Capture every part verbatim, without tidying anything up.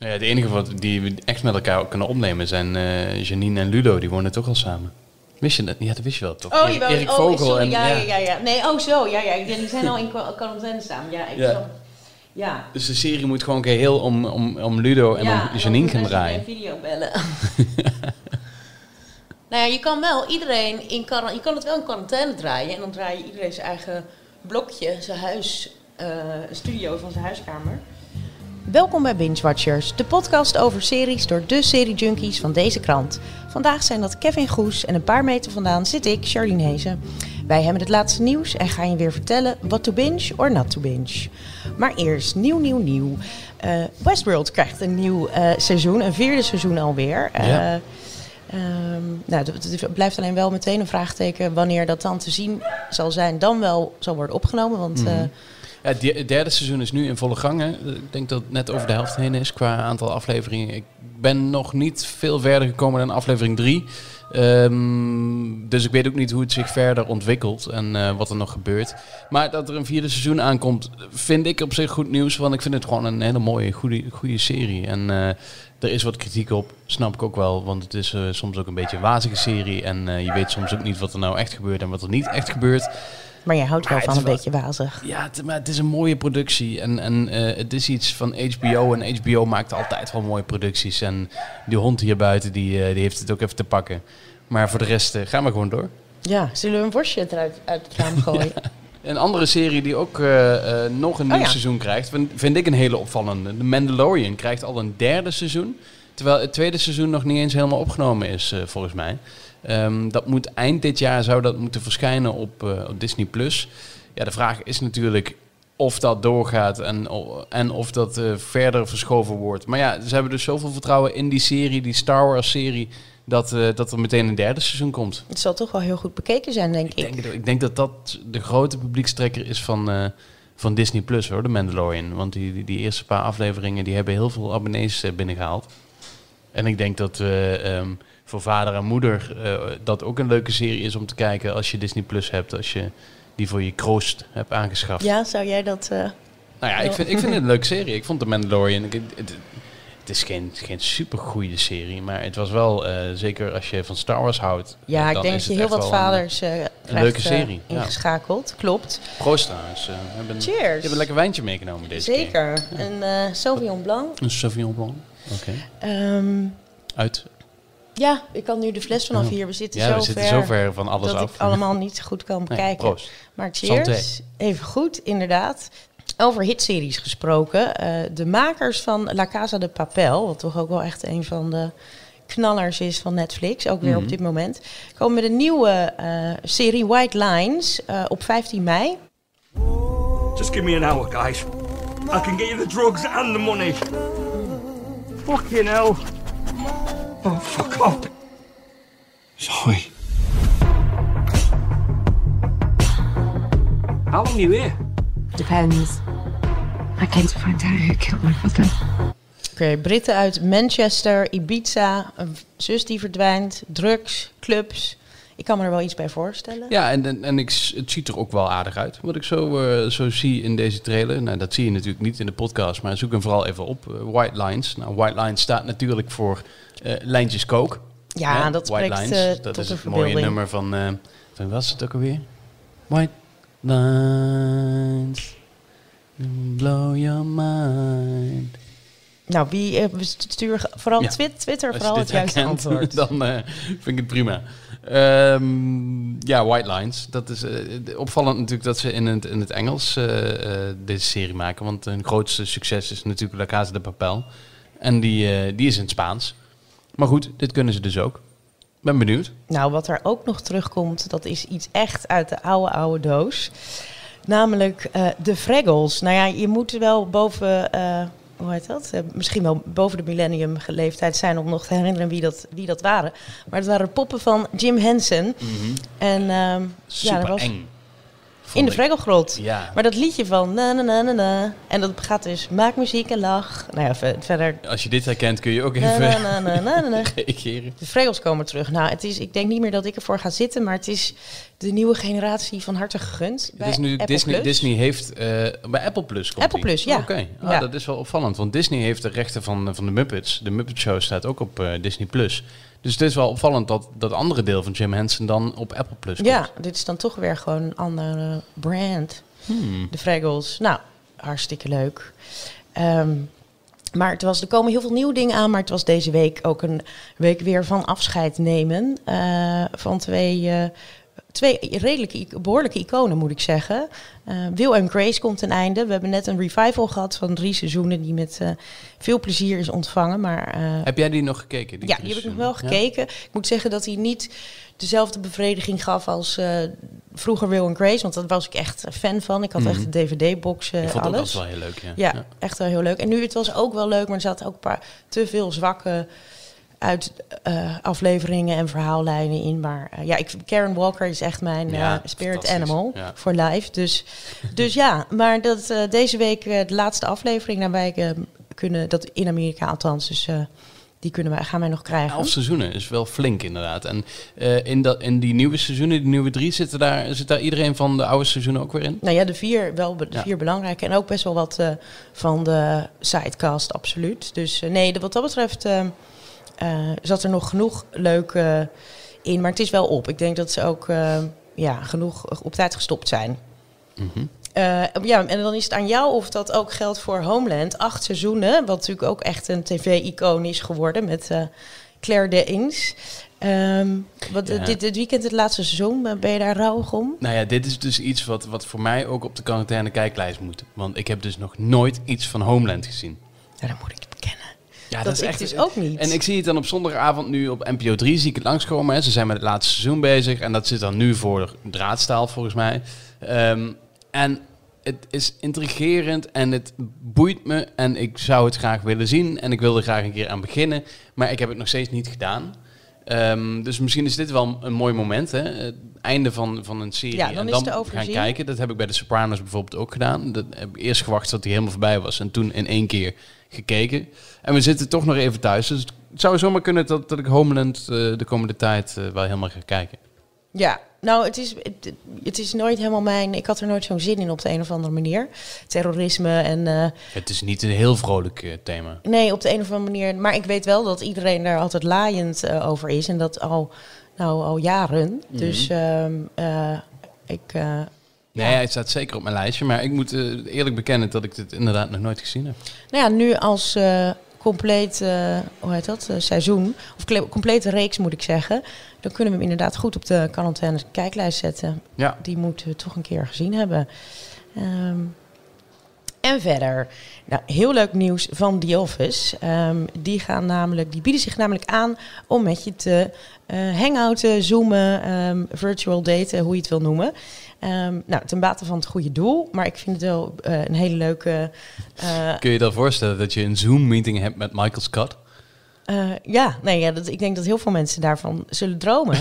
Ja, de enige wat die echt met elkaar kunnen opnemen zijn uh, Janine en Ludo. Die wonen toch al samen. Wist je dat? Ja, dat wist je wel, toch? Oh, Erik, wel, Erik oh, Vogel sorry, en... ja, Ja. ja, ja, ja. Nee, oh zo, ja, ja. Die zijn al in quarantaine samen. Ja, ik Ja. snap. Ja. Dus de serie moet gewoon geheel om, om, om Ludo en ja, om Janine gaan draaien. Ja, video bellen. Nou ja, je kan wel iedereen in quarantaine... Je kan het wel in quarantaine draaien. En dan draai je iedereen zijn eigen blokje, zijn huis... Uh, studio van zijn huiskamer. Welkom bij Binge Watchers, de podcast over series door de seriejunkies van deze krant. Vandaag zijn dat Kevin Goes en een paar meter vandaan zit ik, Charlene Hezen. Wij hebben het laatste nieuws en gaan je weer vertellen what to binge or not to binge. Maar eerst nieuw, nieuw, nieuw. Uh, Westworld krijgt een nieuw uh, seizoen, een vierde seizoen alweer. Uh, ja. Um, nou, het blijft alleen wel meteen een vraagteken wanneer dat dan te zien zal zijn, dan wel zal worden opgenomen, want... Mm. Uh, Ja, het derde seizoen is nu in volle gang. Hè. Ik denk dat het net over de helft heen is qua aantal afleveringen. Ik ben nog niet veel verder gekomen dan aflevering drie. Um, dus ik weet ook niet hoe het zich verder ontwikkelt en uh, wat er nog gebeurt. Maar dat er een vierde seizoen aankomt, vind ik op zich goed nieuws. Want ik vind het gewoon een hele mooie, goede, goede serie. En uh, er is wat kritiek op, snap ik ook wel. Want het is uh, soms ook een beetje een wazige serie. En uh, je weet soms ook niet wat er nou echt gebeurt en wat er niet echt gebeurt. Maar jij houdt wel ah, van een wel, beetje wazig. Ja, het, maar het is een mooie productie. En, en uh, het is iets van H B O. En H B O maakt altijd wel mooie producties. En die hond hier buiten, die, uh, die heeft het ook even te pakken. Maar voor de rest, uh, gaan we gewoon door. Ja, zullen we een worstje eruit uit het raam gooien? Ja. Een andere serie die ook uh, uh, nog een nieuw oh, ja. seizoen krijgt, vind, vind ik een hele opvallende. The Mandalorian krijgt al een derde seizoen. Terwijl het tweede seizoen nog niet eens helemaal opgenomen is, uh, volgens mij. Um, dat moet eind dit jaar zou dat moeten verschijnen op, uh, op Disney Plus. Ja, de vraag is natuurlijk of dat doorgaat en, en of dat uh, verder verschoven wordt. Maar ja, ze hebben dus zoveel vertrouwen in die serie, die Star Wars serie, dat, uh, dat er meteen een derde seizoen komt. Het zal toch wel heel goed bekeken zijn, denk ik. Ik denk, ik denk dat dat de grote publiekstrekker is van, uh, van Disney Plus, hoor, de Mandalorian. Want die, die, die eerste paar afleveringen die hebben heel veel abonnees uh, binnengehaald. En ik denk dat uh, um, voor vader en moeder uh, dat ook een leuke serie is om te kijken als je Disney Plus hebt, als je die voor je kroost hebt aangeschaft. Ja, zou jij dat... Uh, nou ja, ik vind, ik vind het een leuke serie. Ik vond The Mandalorian... Ik, het, het is geen, geen supergoeie serie, maar het was wel, uh, zeker als je van Star Wars houdt... Ja, ik denk dat je heel wat vaders uh, een krijgt, leuke serie, uh, ingeschakeld. Ja. Klopt. Proost trouwens. Uh, hebben, Cheers. Je hebt een lekker wijntje meegenomen deze Zeker. keer. Zeker. Een uh, Sauvignon Blanc. Een Sauvignon Blanc, oké. Okay. Um, Uit... Ja, ik kan nu de fles vanaf hier. We zitten, ja, zo, we zitten ver zo ver van alles dat af. ik allemaal niet goed kan bekijken. Nee, proost. Maar cheers. Santé. Even goed, inderdaad. Over hitseries gesproken. Uh, de makers van La Casa de Papel, wat toch ook wel echt een van de knallers is van Netflix, ook weer mm-hmm. op dit moment, komen met een nieuwe uh, serie White Lines uh, op vijftien mei. Just give me an hour, guys. I can get you the drugs and the money. Fucking hell. Oh, fuck off. Sorry. How long are you here? Depends. I came to find out who killed my father. Oké, okay, Britten uit Manchester, Ibiza, een zus die verdwijnt, drugs, clubs. Ik kan me er wel iets bij voorstellen. Ja, en, en, en ik, het ziet er ook wel aardig uit. Wat ik zo, uh, zo zie in deze trailer. Nou, dat zie je natuurlijk niet in de podcast, maar zoek hem vooral even op. Uh, White Lines. Nou, White Lines staat natuurlijk voor uh, lijntjes coke. Ja, ja dat White spreekt Lines. Uh, dat tot is een het mooie nummer van... Uh, van wat is het ook alweer? White Lines. Blow your mind. Nou, wie uh, stuur vooral ja. Twitter, Twitter vooral het juiste herkent, antwoord. Dan uh, vind ik het prima. Um, ja, White Lines. Dat is uh, opvallend natuurlijk dat ze in het, in het Engels uh, uh, deze serie maken. Want hun grootste succes is natuurlijk La Casa de Papel. En die, uh, die is in het Spaans. Maar goed, dit kunnen ze dus ook. Ben benieuwd. Nou, wat er ook nog terugkomt, dat is iets echt uit de oude, oude doos. Namelijk uh, de Fraggles. Nou ja, je moet wel boven... Uh, hoe heet dat? Uh, misschien wel boven de millennium leeftijd zijn om nog te herinneren wie dat, wie dat waren. Maar het waren poppen van Jim Henson. Mm-hmm. En, um, super ja, was... eng. In de Vregelgrot. Ja. Maar dat liedje van na na na na na. En dat gaat dus maak muziek en lach. Nou ja, v- verder. Als je dit herkent kun je ook Na, even na, na, na, na, na. reageren. De Vregels komen terug. Nou, het is, ik denk niet meer dat ik ervoor ga zitten, maar het is de nieuwe generatie van harte gegund. Het is nu Apple Disney, Plus. Disney heeft uh, bij Apple Plus komt Apple die. Plus, ja. Oké, okay. ah, Ja. Dat is wel opvallend, want Disney heeft de rechten van, van de Muppets. De Muppet Show staat ook op uh, Disney Plus. Dus het is wel opvallend dat dat andere deel van Jim Henson dan op Apple Plus komt. Ja, dit is dan toch weer gewoon een andere brand. Hmm. De Vregels. Nou, hartstikke leuk. Um, maar het was, er komen heel veel nieuwe dingen aan. Maar het was deze week ook een week weer van afscheid nemen. Uh, van twee, uh, twee redelijke, behoorlijke iconen, moet ik zeggen. Uh, Will and Grace komt ten einde. We hebben net een revival gehad van drie seizoenen die met uh, veel plezier is ontvangen. Maar, uh, heb jij die nog gekeken? Die ja, die heb ik nog wel gekeken. Ja? Ik moet zeggen dat hij niet dezelfde bevrediging gaf als uh, vroeger Will and Grace. Want daar was ik echt fan van. Ik had mm-hmm. echt de D V D-box, uh, ik vond alles. Dat wel heel leuk, ja. Ja, ja, echt wel heel leuk. En nu, het was ook wel leuk, maar er zaten ook een paar te veel zwakke uit uh, afleveringen en verhaallijnen in. Maar uh, ja, ik, Karen Walker is echt mijn uh, ja, spirit animal ja. voor life. Dus, dus ja, maar dat, uh, deze week uh, de laatste aflevering naar wij uh, kunnen, dat in Amerika althans, dus uh, die kunnen wij, gaan wij nog krijgen. Elf seizoenen is wel flink inderdaad. En uh, in, dat, in die nieuwe seizoenen, die nieuwe drie, zitten daar, zit daar iedereen van de oude seizoenen ook weer in? Nou ja, de vier wel de vier ja. belangrijke. En ook best wel wat uh, van de sidecast, absoluut. Dus uh, nee, wat dat betreft uh, uh, zat er nog genoeg leuk uh, in. Maar het is wel op. Ik denk dat ze ook uh, ja, genoeg op tijd gestopt zijn. Mm-hmm. Uh, ja, en dan is het aan jou of dat ook geldt voor Homeland. Acht seizoenen, wat natuurlijk ook echt een tv-icoon is geworden met uh, Claire Danes. Um, wat, ja. dit, dit weekend het laatste seizoen, ben je daar rouwig om? Nou ja, dit is dus iets wat, wat voor mij ook op de quarantaine kijklijst moet. Want ik heb dus nog nooit iets van Homeland gezien. Ja, dat moet ik bekennen. Ja, dat, dat is ik echt dus ook niet. En ik zie het dan op zondagavond nu op N P O drie, zie ik het langskomen. Hè. Ze zijn met het laatste seizoen bezig en dat zit dan nu voor draadstaal volgens mij. Um, en het is intrigerend en het boeit me en ik zou het graag willen zien. En ik wil er graag een keer aan beginnen, maar ik heb het nog steeds niet gedaan. Um, dus misschien is dit wel een mooi moment, hè? Het einde van, van een serie. Ja, dan en dan dan gaan kijken. Dat heb ik bij de Sopranos bijvoorbeeld ook gedaan. Dat heb ik eerst gewacht tot hij helemaal voorbij was en toen in één keer gekeken. En we zitten toch nog even thuis. Dus het zou zomaar kunnen dat, dat ik Homeland uh, de komende tijd uh, wel helemaal ga kijken. Ja, nou, het is, het, het is nooit helemaal mijn... Ik had er nooit zo'n zin in op de een of andere manier. Terrorisme en... Uh, het is niet een heel vrolijk uh, thema. Nee, op de een of andere manier. Maar ik weet wel dat iedereen daar altijd laaiend uh, over is. En dat al, nou, al jaren. Mm-hmm. Dus uh, uh, ik... Uh, Nee, ja. Hij staat zeker op mijn lijstje. Maar ik moet uh, eerlijk bekennen dat ik dit inderdaad nog nooit gezien heb. Nou ja, nu als uh, compleet, uh, hoe heet dat, uh, seizoen, of kle- complete reeks moet ik zeggen, dan kunnen we hem inderdaad goed op de quarantaine kijklijst zetten. Ja. Die moeten we toch een keer gezien hebben. Um, en verder, nou, heel leuk nieuws van The Office. Um, die, gaan namelijk, die bieden zich namelijk aan om met je te uh, hangouten, zoomen, um, virtual daten, hoe je het wil noemen. Um, nou, ten bate van het goede doel, maar ik vind het wel uh, een hele leuke... Uh, Kun je je dan voorstellen dat je een Zoom-meeting hebt met Michael Scott? Uh, ja, nee, ja dat, ik denk dat heel veel mensen daarvan zullen dromen.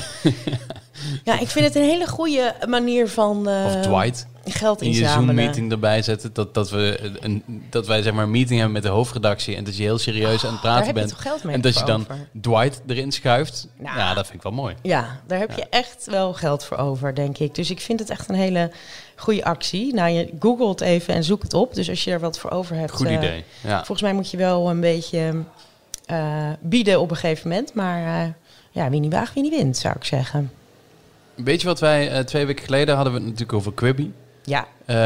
Ja, ik vind het een hele goede manier van... Uh, of Dwight. Geld in je Zoom-meeting erbij zetten. Dat, dat, we een, dat wij zeg maar een meeting hebben met de hoofdredactie en dat je heel serieus oh, aan het praten bent. En dat je dan over. Dwight erin schuift. Nou, ja, dat vind ik wel mooi. Ja, daar heb ja. je echt wel geld voor over, denk ik. Dus ik vind het echt een hele goede actie. Nou, je googelt even en zoek het op. Dus als je er wat voor over hebt. Goed idee. Uh, ja. Volgens mij moet je wel een beetje uh, bieden op een gegeven moment. Maar uh, ja, wie niet waagt, wie niet wint, zou ik zeggen. Weet je wat wij uh, twee weken geleden hadden we het natuurlijk over Quibi. Ja.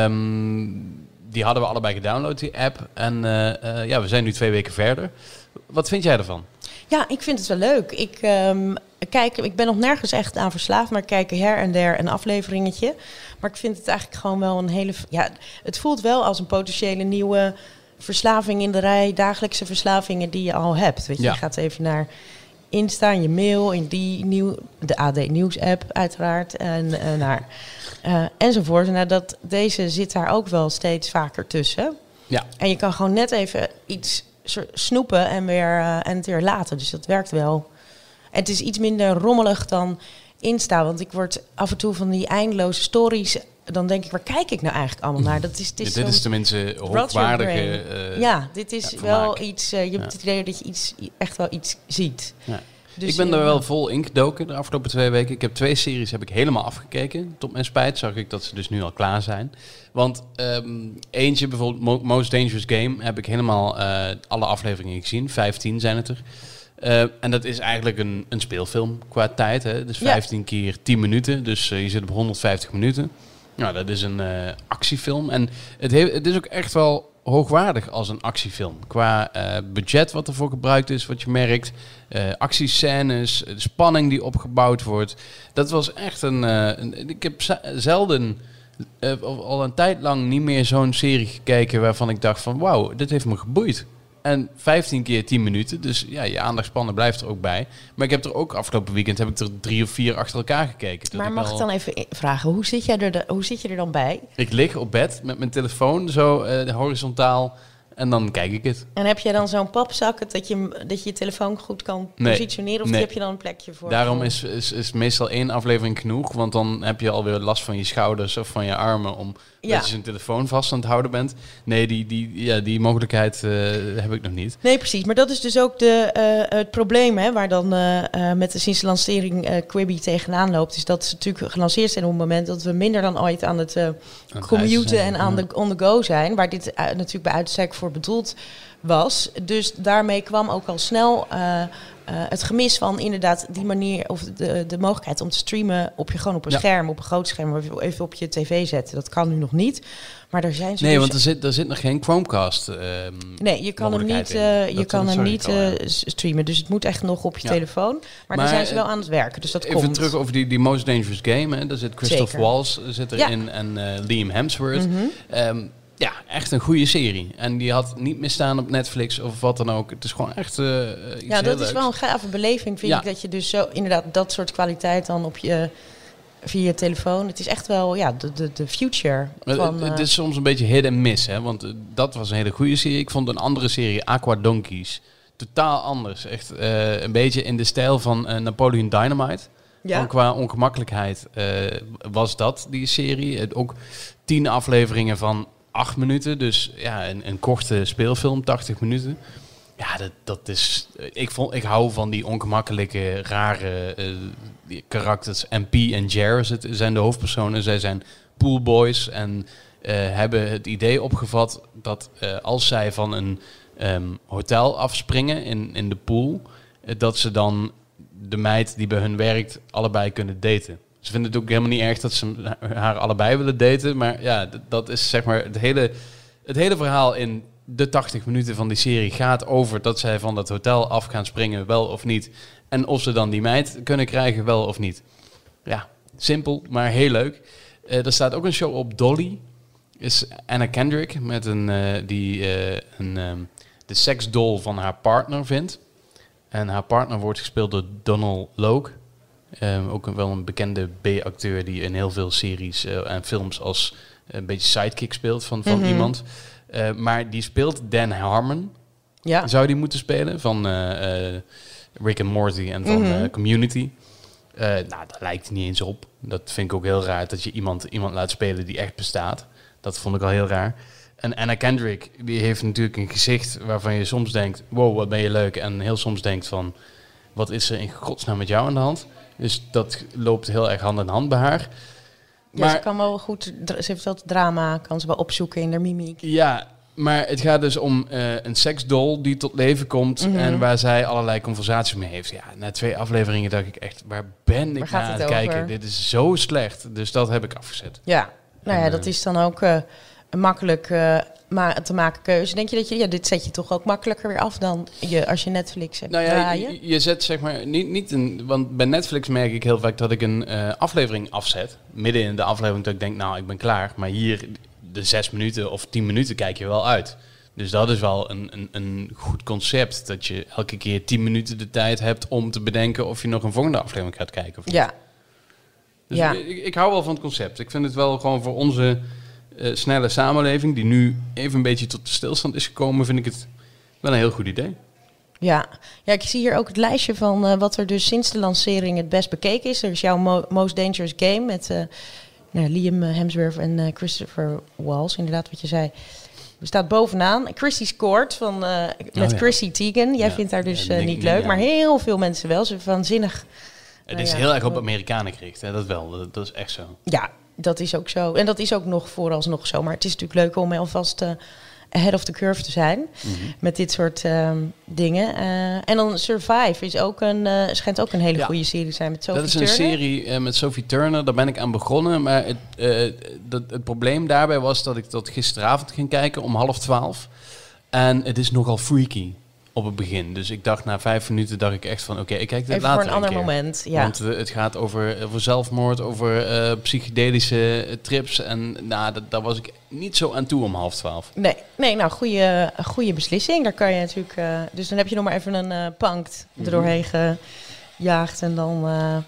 Um, die hadden we allebei gedownload, die app. En uh, uh, ja, we zijn nu twee weken verder. Wat vind jij ervan? Ja, ik vind het wel leuk. Ik, um, kijk, ik ben nog nergens echt aan verslaafd, maar ik kijk her en der een afleveringetje. Maar ik vind het eigenlijk gewoon wel een hele... Ja, het voelt wel als een potentiële nieuwe verslaving in de rij. Dagelijkse verslavingen die je al hebt. Weet je, ja. Je gaat even naar Insta, je mail, in die nieuw, de A D Nieuws app uiteraard. En uh, naar... Uh, enzovoort. Nou, dat, deze zit daar ook wel steeds vaker tussen. Ja. En je kan gewoon net even iets snoepen en, weer, uh, en het weer laten. Dus dat werkt wel. En het is iets minder rommelig dan Insta. Want ik word af en toe van die eindeloze stories dan denk ik, waar kijk ik nou eigenlijk allemaal naar? Dat is, het is Ja, dit is tenminste hoogwaardige... Uh, ja, dit is ja, wel iets... Uh, je hebt ja. het idee dat je iets, echt wel iets ziet. Ja. Dus ik ben er wel vol ingedoken de afgelopen twee weken. Ik heb twee series heb ik helemaal afgekeken. Tot mijn spijt zag ik dat ze dus nu al klaar zijn. Want um, eentje, bijvoorbeeld Mo- Most Dangerous Game, heb ik helemaal uh, alle afleveringen gezien. vijftien zijn het er. Uh, en dat is eigenlijk een, een speelfilm qua tijd. Hè? Dus vijftien ja. keer tien minuten. Dus uh, je zit op honderdvijftig minuten. Nou, dat is een uh, actiefilm. En het, he- het is ook echt wel hoogwaardig als een actiefilm. Qua uh, budget wat ervoor gebruikt is, wat je merkt. Uh, actiescènes, de spanning die opgebouwd wordt. Dat was echt een... Uh, een ik heb z- zelden... Uh, al een tijd lang niet meer zo'n serie gekeken waarvan ik dacht van... Wauw, dit heeft me geboeid. En vijftien keer tien minuten. Dus ja, je aandachtspannen blijft er ook bij. Maar ik heb er ook afgelopen weekend heb ik er drie of vier achter elkaar gekeken. Maar ik mag al... ik dan even vragen, hoe zit, jij er de, hoe zit je er dan bij? Ik lig op bed met mijn telefoon zo uh, horizontaal en dan kijk ik het. En heb jij dan zo'n papzak dat je, dat je je telefoon goed kan nee. positioneren? Of nee. heb je dan een plekje voor? Daarom is, is, is meestal één aflevering genoeg. Want dan heb je alweer last van je schouders of van je armen. Om ja. dat je zijn telefoon vast aan het houden bent. Nee, die, die, ja, die mogelijkheid uh, heb ik nog niet. Nee, precies. Maar dat is dus ook de, uh, het probleem, hè, waar dan uh, uh, met de sinds de lancering uh, Quibi tegenaan loopt. Is dat ze natuurlijk gelanceerd zijn op het moment dat we minder dan ooit aan het uh, commuten en aan ja. de on the go zijn. Waar dit uh, natuurlijk bij uitstek voor bedoeld was. Dus daarmee kwam ook al snel uh, uh, het gemis van inderdaad die manier, of de, de mogelijkheid om te streamen op je gewoon op een ja. scherm, op een groot scherm, of even op je tv zetten. Dat kan nu nog niet. Maar daar zijn ze nee, dus want er zit, er zit nog geen Chromecast. Uh, nee, je kan hem niet, uh, je kan hem niet uh, streamen. Dus het moet echt nog op je ja. telefoon. Maar, maar daar zijn ze wel aan het werken. Dus dat even komt. terug over die, die Most Dangerous Game. Hè. Daar zit Christoph Zeker. Waltz zit erin ja. en uh, Liam Hemsworth. Mm-hmm. Um, Ja, echt een goede serie. En die had niet meer staan op Netflix of wat dan ook. Het is gewoon echt uh, iets Ja, dat is leuks. wel een gave beleving, vind ja. ik. Dat je dus zo inderdaad dat soort kwaliteit dan op je, via je telefoon. Het is echt wel ja, de, de, de future. Van, uh, het uh, is soms een beetje hit en miss. Hè? Want uh, dat was een hele goede serie. Ik vond een andere serie, Aqua Donkeys, totaal anders. Echt uh, een beetje in de stijl van uh, Napoleon Dynamite. Ja. Ook qua ongemakkelijkheid uh, was dat, die serie. Het, ook tien afleveringen van acht minuten. Dus ja, een, een korte speelfilm, tachtig minuten. Ja, dat, dat is... Ik, vond, ik hou van die ongemakkelijke, rare uh, die karakters. M P en Jer zijn de hoofdpersonen. Zij zijn poolboys en uh, hebben het idee opgevat dat uh, als zij van een um, hotel afspringen in, in de pool, uh, dat ze dan de meid die bij hun werkt allebei kunnen daten. Ze vinden het ook helemaal niet erg dat ze haar allebei willen daten. Maar ja, d- dat is zeg maar het hele, het hele verhaal in de tachtig minuten van die serie gaat over dat zij van dat hotel af gaan springen, wel of niet. En of ze dan die meid kunnen krijgen, wel of niet. Ja, simpel, maar heel leuk. Uh, er staat ook een show op Dolly. Is Anna Kendrick met een, uh, die uh, een, um, de seksdol van haar partner vindt. En haar partner wordt gespeeld door Donald Logue. Um, ook een, wel een bekende B-acteur die in heel veel series uh, en films als uh, een beetje sidekick speelt van, van mm-hmm. iemand. Uh, maar die speelt Dan Harmon. Ja. Zou die moeten spelen van uh, uh, Rick and Morty en van mm-hmm. uh, Community. Uh, nou, daar lijkt hij niet eens op. Dat vind ik ook heel raar dat je iemand, iemand laat spelen die echt bestaat. Dat vond ik al heel raar. En Anna Kendrick, die heeft natuurlijk een gezicht waarvan je soms denkt, wow, wat ben je leuk. En heel soms denkt van, wat is er in godsnaam met jou aan de hand? Dus dat loopt heel erg hand in hand bij haar. Ja, maar, ze kan wel goed, ze heeft wel drama, kan ze wel opzoeken in haar mimiek. Ja, maar het gaat dus om uh, een seksdol die tot leven komt mm-hmm. en waar zij allerlei conversaties mee heeft. Ja, na twee afleveringen dacht ik echt, waar ben ik naar aan het, het kijken? Dit is zo slecht, dus dat heb ik afgezet. Ja, nou en, ja, dat is dan ook uh, een makkelijk uh, ma- te maken keuze. Denk je dat je, ja, dit zet je toch ook makkelijker weer af dan je, als je Netflix hebt nou ja, draaien? Je, je zet zeg maar niet, niet een, want bij Netflix merk ik heel vaak dat ik een uh, aflevering afzet. Midden in de aflevering dat ik denk, nou, ik ben klaar. Maar hier, de zes minuten of tien minuten kijk je wel uit. Dus dat is wel een, een, een goed concept. Dat je elke keer tien minuten de tijd hebt om te bedenken of je nog een volgende aflevering gaat kijken. Of niet. Ja. Dus ja. ik, ik hou wel van het concept. Ik vind het wel gewoon voor onze uh, snelle samenleving, die nu even een beetje tot de stilstand is gekomen, vind ik het wel een heel goed idee. Ja, ja, ik zie hier ook het lijstje van uh, wat er dus sinds de lancering het best bekeken is. Er is jouw Mo- Most Dangerous Game met uh, nou, Liam Hemsworth en uh, Christopher Waltz, inderdaad wat je zei. Er staat bovenaan. Chrissy scoort van, uh, met ja. Chrissy Teigen. Jij Ja. vindt haar dus Ja, uh, nee, niet nee, leuk, ja. maar heel veel mensen wel. Ze is waanzinnig. Het nou is ja, heel erg op Amerikanen gericht, hè? Dat wel. Dat, dat is echt zo. Ja, dat is ook zo. En dat is ook nog vooralsnog zo. Maar het is natuurlijk leuk om alvast uh, ahead of the curve te zijn. Mm-hmm. Met dit soort um, dingen. Uh, en dan Survive is ook een, uh, schijnt ook een hele Ja. goede serie te zijn met Sophie Dat is een Turner. serie uh, met Sophie Turner. Daar ben ik aan begonnen. Maar het, uh, dat, het probleem daarbij was dat ik dat gisteravond ging kijken om half twaalf. En het is nogal freaky op het begin. Dus ik dacht na vijf minuten dacht ik echt van... Oké, okay, ik kijk dit Even later voor een ander keer. moment, ja. Want uh, het gaat over, over zelfmoord, over uh, psychedelische uh, trips. En nou, dat, daar was ik niet zo aan toe om half twaalf. Nee, nee nou, goede, goede beslissing. Daar kan je natuurlijk... Uh, dus dan heb je nog maar even een uh, punkt er doorheen gejaagd. En dan... Uh...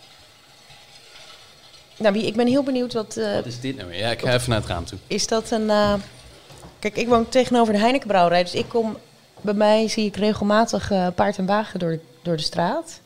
Nou, wie, ik ben heel benieuwd wat... Uh, Wat is dit nou weer? Ja, ik ga even naar het raam toe. Is dat een... Uh... Kijk, ik woon tegenover de Heinekenbrouwerij. Dus ik kom... Bij mij zie ik regelmatig uh, paard en wagen door, door de straat.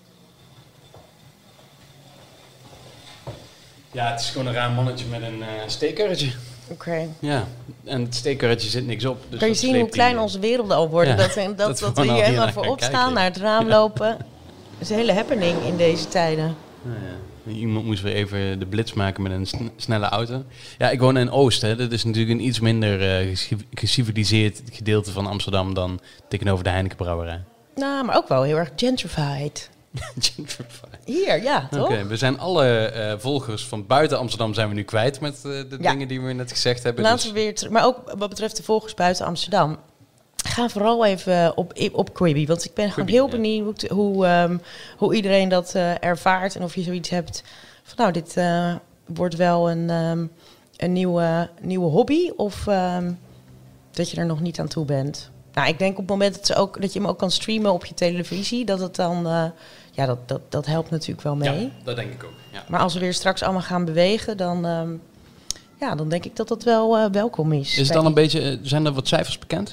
Ja, het is gewoon een raar mannetje met een uh, steekkarretje. Oké. Okay. Ja, en het steekkarretje zit niks op. Dus kan je zien hoe klein die... onze werelden al worden? Ja, dat, dat, dat, dat dat we hier helemaal naar voor gaan opstaan, kijken. naar het raam ja. lopen. Dat is een hele happening in deze tijden. Nou ja. Iemand moest weer even de blitz maken met een sn- snelle auto. Ja, ik woon in Oost. Hè. Dat is natuurlijk een iets minder uh, geciviliseerd gedeelte van Amsterdam dan tegenover de Heinekenbrouwerij. Nou, maar ook wel heel erg gentrified. Gentrified. Hier, ja, toch? Oké, okay, we zijn alle uh, volgers van buiten Amsterdam zijn we nu kwijt met uh, de ja. dingen die we net gezegd hebben. Laten dus... we weer terug. Maar ook wat betreft de volgers buiten Amsterdam. Ga vooral even op, op Quibi, want ik ben Quibi, gewoon heel ja. benieuwd hoe, um, hoe iedereen dat uh, ervaart. En of je zoiets hebt van nou, dit uh, wordt wel een, um, een nieuwe, nieuwe hobby of um, dat je er nog niet aan toe bent. Nou, ik denk op het moment dat, ze ook, dat je hem ook kan streamen op je televisie, dat het dan, uh, ja, dat, dat, dat helpt natuurlijk wel mee. Ja, dat denk ik ook. Ja. Maar als we weer straks allemaal gaan bewegen, dan, um, ja, dan denk ik dat dat wel uh, welkom is. Is het dan een beetje, zijn er wat cijfers bekend?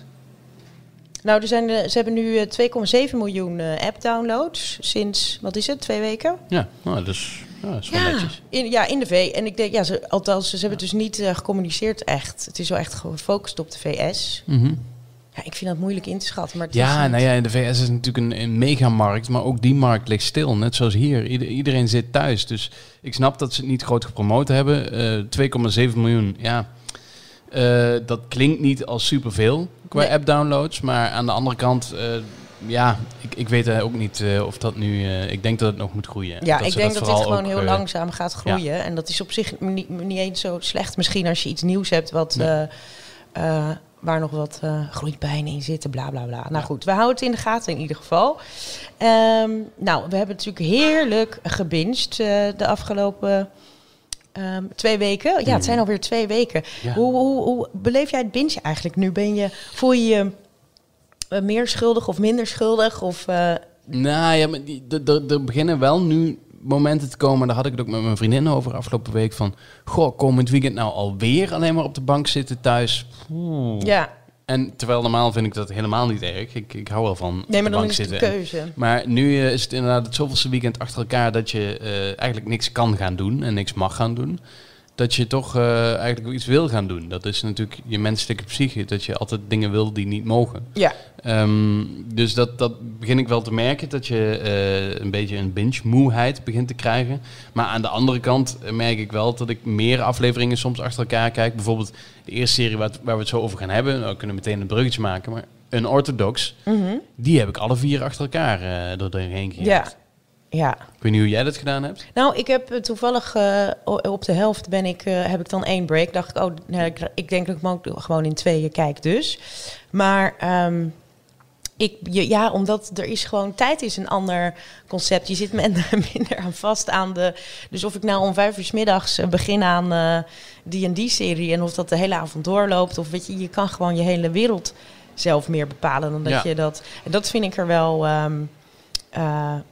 Nou, er zijn de, ze hebben nu twee komma zeven miljoen uh, app-downloads sinds, wat is het, twee weken? Ja, nou, dus, ja, dat is wel ja, netjes. In, ja, in de V. En ik denk, ja, ze, althans, ze hebben het dus niet uh, gecommuniceerd echt. Het is wel echt gefocust op de V S. Mm-hmm. Ja, ik vind dat moeilijk in te schatten. Maar het ja, is nou ja, in de V S is natuurlijk een, een megamarkt, maar ook die markt ligt stil, net zoals hier. Ieder, iedereen zit thuis, dus ik snap dat ze het niet groot gepromoot hebben. Uh, twee komma zeven miljoen, ja... Uh, dat klinkt niet als superveel qua nee. app-downloads. Maar aan de andere kant, uh, ja, ik, ik weet ook niet uh, of dat nu... Uh, ik denk dat het nog moet groeien. Ja, dat ik denk dat dit gewoon ook, heel uh, langzaam gaat groeien. Ja. En dat is op zich niet, niet eens zo slecht. Misschien als je iets nieuws hebt wat... Nee. Uh, uh, waar nog wat uh, groeipijnen in zitten, bla bla bla. Nou ja. goed, we houden het in de gaten in ieder geval. Um, nou, we hebben natuurlijk heerlijk gebinged uh, de afgelopen... Um, twee weken. Ja, het zijn alweer twee weken. Ja. Hoe, hoe, hoe beleef jij het binge eigenlijk nu? Ben je, voel je je uh, meer schuldig of minder schuldig? Of, uh... Nou ja, maar die, de, de, er beginnen wel nu momenten te komen. Daar had ik het ook met mijn vriendin over afgelopen week. Van, goh, komend weekend nou alweer alleen maar op de bank zitten thuis. Oeh. Ja. En terwijl normaal vind ik dat helemaal niet erg. Ik, ik hou wel van nee, op de bank zitten. Nee, maar dan is het een keuze. En, maar nu uh, is het inderdaad het zoveelste weekend achter elkaar dat je uh, eigenlijk niks kan gaan doen en niks mag gaan doen. Dat je toch uh, eigenlijk iets wil gaan doen. Dat is natuurlijk je menselijke psyche. Dat je altijd dingen wil die niet mogen. Ja. Um, dus dat, dat begin ik wel te merken. Dat je uh, een beetje een binge-moeheid begint te krijgen. Maar aan de andere kant merk ik wel dat ik meer afleveringen soms achter elkaar kijk. Bijvoorbeeld de eerste serie waar, waar we het zo over gaan hebben. Nou, we kunnen meteen een bruggetje maken. Maar Unorthodox, mm-hmm. die heb ik alle vier achter elkaar uh, er doorheen gejaagd. Ja. Ja. Ik weet niet hoe jij dat gedaan hebt. Nou, ik heb uh, toevallig uh, op de helft ben ik, uh, heb ik dan één break. Dacht ik, oh, nou, ik, ik denk dat ik ook gewoon in tweeën kijk dus. Maar um, ik, je, ja, omdat er is gewoon, tijd is een ander concept. Je zit minder aan vast aan de... Dus of ik nou om vijf uur 's middags uh, begin aan uh, die en die serie en of dat de hele avond doorloopt. Of weet je, je kan gewoon je hele wereld zelf meer bepalen dan dat ja. je dat... En dat vind ik er wel... Um, uh,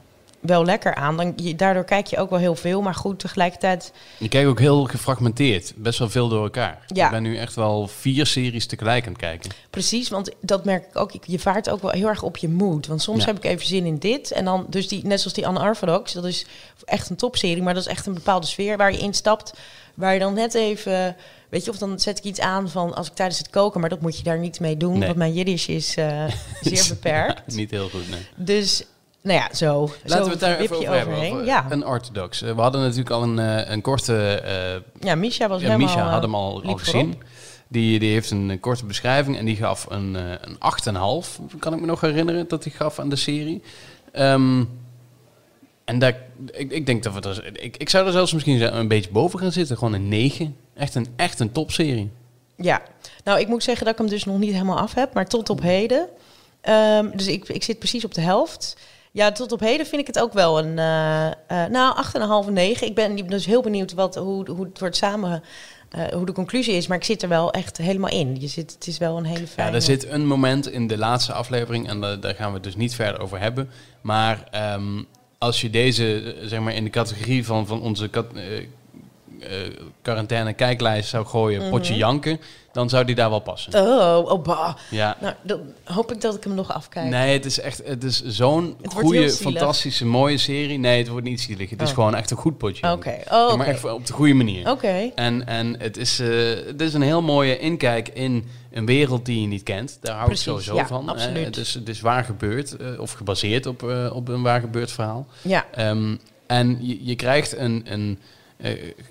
wel lekker aan. Dan, je, daardoor kijk je ook wel heel veel, maar goed, tegelijkertijd... Je kijkt ook heel gefragmenteerd, best wel veel door elkaar. Ja. Ik ben nu echt wel vier series tegelijk aan het kijken. Precies, want dat merk ik ook. Je vaart ook wel heel erg op je mood. Want soms Ja. heb ik even zin in dit. En dan, dus die, net zoals die Unorthodox, dat is echt een topserie. Maar dat is echt een bepaalde sfeer waar je instapt. Waar je dan net even... Weet je, of dan zet ik iets aan van als ik tijdens het koken... maar dat moet je daar niet mee doen, Nee. want mijn Jiddisch is uh, zeer beperkt. Ja, niet heel goed, nee. Dus, nou ja, zo. Laten zo we het daar wip even je over hebben. overheen. Over Ja. Unorthodox. Uh, we hadden natuurlijk al een, uh, een korte... Uh, ja, Misha was ja, helemaal... Misha uh, had hem al, al gezien. voorop. Die, die heeft een, een korte beschrijving en die gaf een, uh, een acht komma vijf. Kan ik me nog herinneren dat hij gaf aan de serie. Um, en daar, ik, ik denk dat we er... Ik, ik zou er zelfs misschien een beetje boven gaan zitten. Gewoon een negen. Echt een, echt een topserie. Ja, nou ik moet zeggen dat ik hem dus nog niet helemaal af heb, maar tot op heden. Um, dus ik, ik zit precies op de helft. Ja, tot op heden vind ik het ook wel een, uh, uh, nou, acht komma vijf, negen. Ik ben dus heel benieuwd wat, hoe, hoe het wordt samen, uh, hoe de conclusie is, maar ik zit er wel echt helemaal in. Je zit, het is wel een hele fijne... Ja, er zit een moment in de laatste aflevering en da- daar gaan we het dus niet verder over hebben. Maar um, als je deze, zeg maar, in de categorie van, van onze... Kat- uh, Uh, quarantaine kijklijst zou gooien, mm-hmm. potje janken, dan zou die daar wel passen. Oh, oh bah. Ja. Nou, dan hoop ik dat ik hem nog afkijk. Nee, het is echt, het is zo'n het goede, fantastische, mooie serie. Nee, het wordt niet zielig. Het oh. is gewoon echt een goed potje. Oké, okay. oh, ja, maar okay. echt op de goede manier. Oké. Okay. En, en het, is, uh, het is een heel mooie inkijk in een wereld die je niet kent. Daar hou Precies, ik sowieso ja, van. Absoluut. Uh, het, is, het is waar gebeurd, uh, of gebaseerd op, uh, op een waar gebeurd verhaal. Ja. Um, en je, je krijgt een... een uh,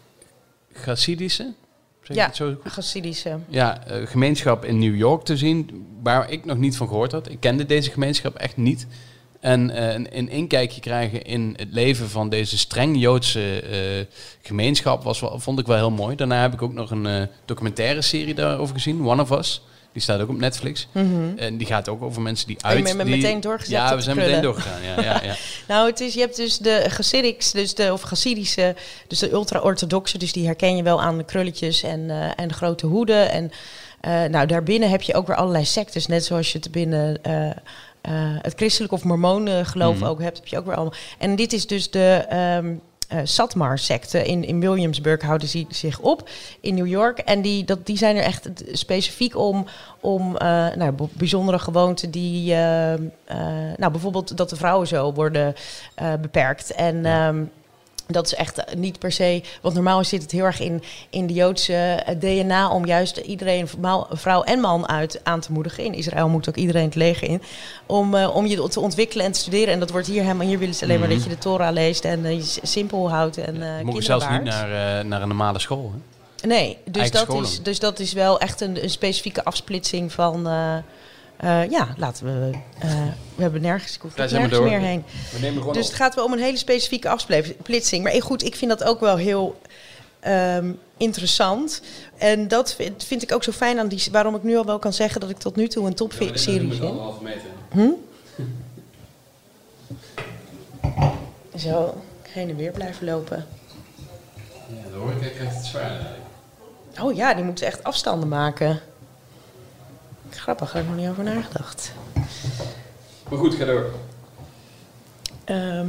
Chassidische, zeg ja, het zo goed? Chassidische. Ja, uh, gemeenschap in New York te zien, waar ik nog niet van gehoord had. Ik kende deze gemeenschap echt niet. En uh, een, een inkijkje krijgen in het leven van deze streng Joodse uh, gemeenschap was wel, vond ik wel heel mooi. Daarna heb ik ook nog een uh, documentaire serie daarover gezien, One of Us. Die staat ook op Netflix. Mm-hmm. En die gaat ook over mensen die uit... Oh, je bent die, meteen doorgezet. Ja, we zijn meteen doorgegaan. Ja, ja, ja. Nou, het is, je hebt dus de Chassidics, dus de, of Chassidische, dus de ultra-orthodoxe, dus die herken je wel aan de krulletjes en, uh, en de grote hoeden. En uh, nou, daarbinnen heb je ook weer allerlei sectes, net zoals je het binnen uh, uh, het christelijk of mormonen geloof mm-hmm. ook hebt, heb je ook weer allemaal. En dit is dus de... Um, Uh, Satmar-secte in, in Williamsburg houden ze zich op in New York. En die, dat, die zijn er echt specifiek om, om uh, nou, bijzondere gewoonten die... Uh, uh, nou, bijvoorbeeld dat de vrouwen zo worden uh, beperkt. En ja. um, dat is echt niet per se... Want normaal zit het heel erg in, in de Joodse D N A... om juist iedereen, vrouw en man, uit aan te moedigen. In Israël moet ook iedereen het leger in. Om, uh, om je te ontwikkelen en te studeren. En dat wordt hier helemaal... Hier willen ze alleen maar mm-hmm. dat je de Torah leest en uh, je simpel houdt en uh, mogen zelfs niet naar, uh, naar een normale school, hè? Nee, dus dat, is, dus dat is wel echt een, een specifieke afsplitsing van... Uh, Uh, ja, laten we... Uh, we hebben nergens, ik hoef ja, nergens meer heen. We nemen gewoon dus op. Het gaat wel om een hele specifieke afsplitsing. Maar goed, ik vind dat ook wel heel um, interessant. En dat vind, vind ik ook zo fijn aan die... Waarom ik nu al wel kan zeggen dat ik tot nu toe een topserie ja, vind. anderhalve meter. Hm? Zo, heen en weer blijven lopen. Ja, de horeca krijgt het zwaar. Oh ja, die moeten echt afstanden maken. Grappig, daar heb ik nog niet over nagedacht. Maar goed, ga door. Um,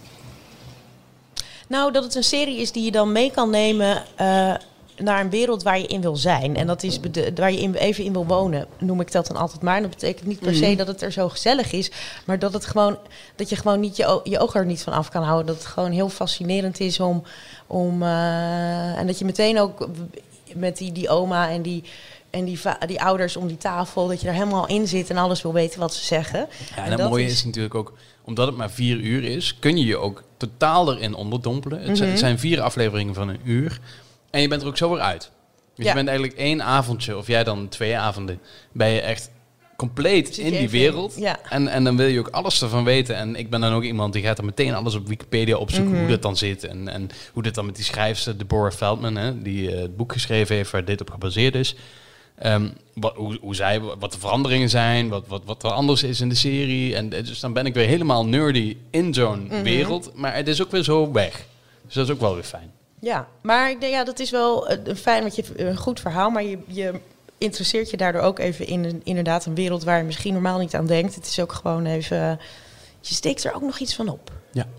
nou, dat het een serie is die je dan mee kan nemen uh, naar een wereld waar je in wil zijn. En dat is de, waar je in, even in wil wonen, noem ik dat dan altijd maar. En dat betekent niet per se mm-hmm. dat het er zo gezellig is, maar dat, het gewoon, dat je gewoon niet je, je ogen er niet van af kan houden. Dat het gewoon heel fascinerend is om... om uh, en dat je meteen ook met die, die oma en die... En die, va- die ouders om die tafel, dat je er helemaal in zit en alles wil weten wat ze zeggen. Ja, en, en het dat mooie is... is natuurlijk ook, omdat het maar vier uur is, kun je je ook totaal erin onderdompelen. Het, mm-hmm. zijn, het zijn vier afleveringen van een uur. En je bent er ook zo weer uit. Dus ja. je bent eigenlijk één avondje, of jij dan twee avonden, ben je echt compleet in die wereld. Ja. En, en dan wil je ook alles ervan weten. En ik ben dan ook iemand die gaat er meteen alles op Wikipedia opzoeken, mm-hmm. hoe dat dan zit. En, en hoe dit dan met die schrijfster, Deborah Feldman, hè, die uh, het boek geschreven heeft waar dit op gebaseerd is. Um, wat, hoe, hoe zij, wat de veranderingen zijn, wat, wat, wat er anders is in de serie. En dus dan ben ik weer helemaal nerdy in zo'n mm-hmm. wereld. Maar het is ook weer zo weg. Dus dat is ook wel weer fijn. Ja, maar ik denk, ja, dat is wel een fijn, want je een goed verhaal. Maar je, je interesseert je daardoor ook even in een, inderdaad een wereld waar je misschien normaal niet aan denkt. Het is ook gewoon even... Je steekt er ook nog iets van op. Ja.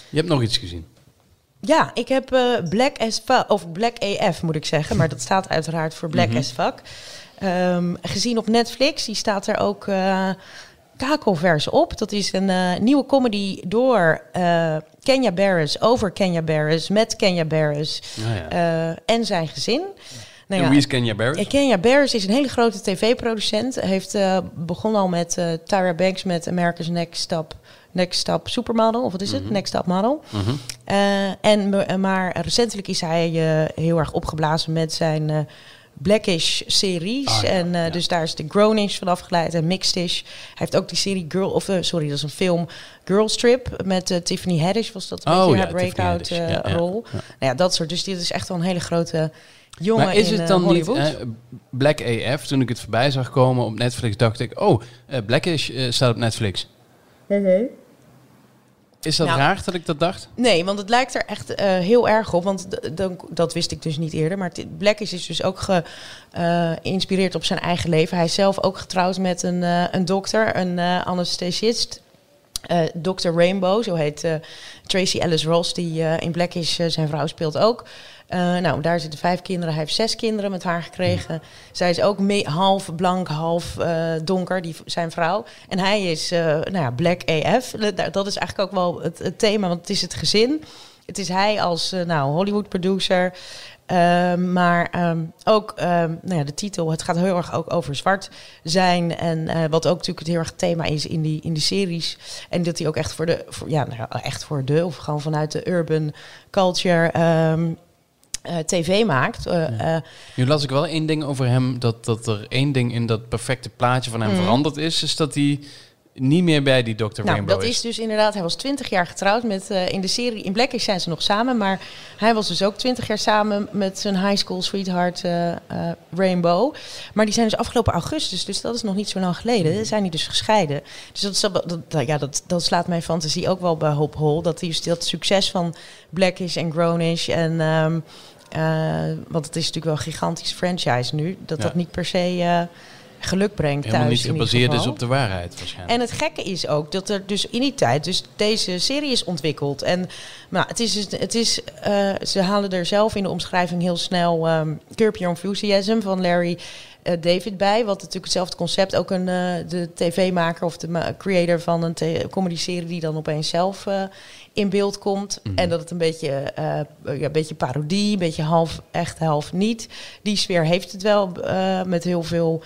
Je hebt nog iets gezien. Ja, ik heb uh, Black as Fuck, of Black A F moet ik zeggen, maar dat staat uiteraard voor Black mm-hmm. as Fuck. Um, gezien op Netflix, die staat er ook uh, kakelvers op. Dat is een uh, nieuwe comedy door uh, Kenya Barris, over Kenya Barris, met Kenya Barris oh ja. uh, en zijn gezin. Nou en ja, wie is Kenya Barris? Kenya Barris is een hele grote tv-producent. Hij heeft uh, begonnen al met uh, Tyra Banks met America's Next Top, Next Top Supermodel, of wat is het? Mm-hmm. Next Top Model. Mm-hmm. Uh, en, maar recentelijk is hij uh, heel erg opgeblazen met zijn uh, Blackish-series. Oh, ja, en uh, ja. Dus daar is de Grownish van afgeleid en Mixedish. Hij heeft ook die serie Girl, of uh, sorry, dat is een film, Girlstrip met uh, Tiffany Haddish. Was dat een oh, beetje ja, haar breakout uh, ja, ja. rol? Ja. Nou ja, dat soort. Dus dit is echt wel een hele grote jongen maar is in het dan uh, Hollywood. Niet, uh, Black A F, toen ik het voorbij zag komen op Netflix, dacht ik, oh, uh, Blackish uh, staat op Netflix. Mm-hmm. Is dat nou, raar dat ik dat dacht? Nee, want het lijkt er echt uh, heel erg op. Want d- d- dat wist ik dus niet eerder. Maar t- Blackish is dus ook geïnspireerd uh, op zijn eigen leven. Hij is zelf ook getrouwd met een, uh, een dokter, een uh, anesthesist. Uh, dokter Rainbow, zo heet uh, Tracy Ellis Ross, die uh, in Blackish uh, zijn vrouw speelt ook. Uh, nou, daar zitten vijf kinderen. Hij heeft zes kinderen met haar gekregen. Mm. Zij is ook mee, half blank, half uh, donker, die, zijn vrouw. En hij is uh, nou ja, Black A F. Dat is eigenlijk ook wel het, het thema, want het is het gezin. Het is hij als uh, nou, Hollywood-producer. Uh, maar um, ook um, nou ja, de titel, het gaat heel erg ook over zwart zijn. En uh, wat ook natuurlijk het heel erg thema is in die, in die series. En dat hij ook echt voor de, voor, ja, nou, echt voor de, of gewoon vanuit de urban culture Um, Uh, tv maakt. Uh, ja. uh, nu las ik wel één ding over hem, dat, dat er één ding in dat perfecte plaatje van hem mm. veranderd is, is dat hij niet meer bij die dokter nou, Rainbow dat is. is dus inderdaad, hij was twintig jaar getrouwd met, uh, in de serie, in Blackish zijn ze nog samen, maar hij was dus ook twintig jaar samen met zijn high school sweetheart uh, uh, Rainbow. Maar die zijn dus afgelopen augustus, dus dat is nog niet zo lang geleden, mm. zijn die dus gescheiden. Dus dat, is, dat, dat, ja, dat, dat slaat mijn fantasie ook wel bij hoop hol, dat die, dat succes van Blackish en Grownish en Um, Uh, want het is natuurlijk wel een gigantisch franchise nu. Dat ja. dat niet per se uh, geluk brengt helemaal thuis. Niet gebaseerd is op de waarheid waarschijnlijk. En het gekke is ook dat er dus in die tijd dus deze serie is ontwikkeld. En nou, het is, het is, uh, ze halen er zelf in de omschrijving heel snel um, Curb Your Enthusiasm van Larry uh, David bij. Wat natuurlijk hetzelfde concept. Ook een, uh, de tv-maker of de ma- creator van een te- comedy-serie die dan opeens zelf Uh, in beeld komt. Mm-hmm. En dat het een beetje, uh, ja, een beetje parodie, een beetje half echt, half niet. Die sfeer heeft het wel uh, met heel veel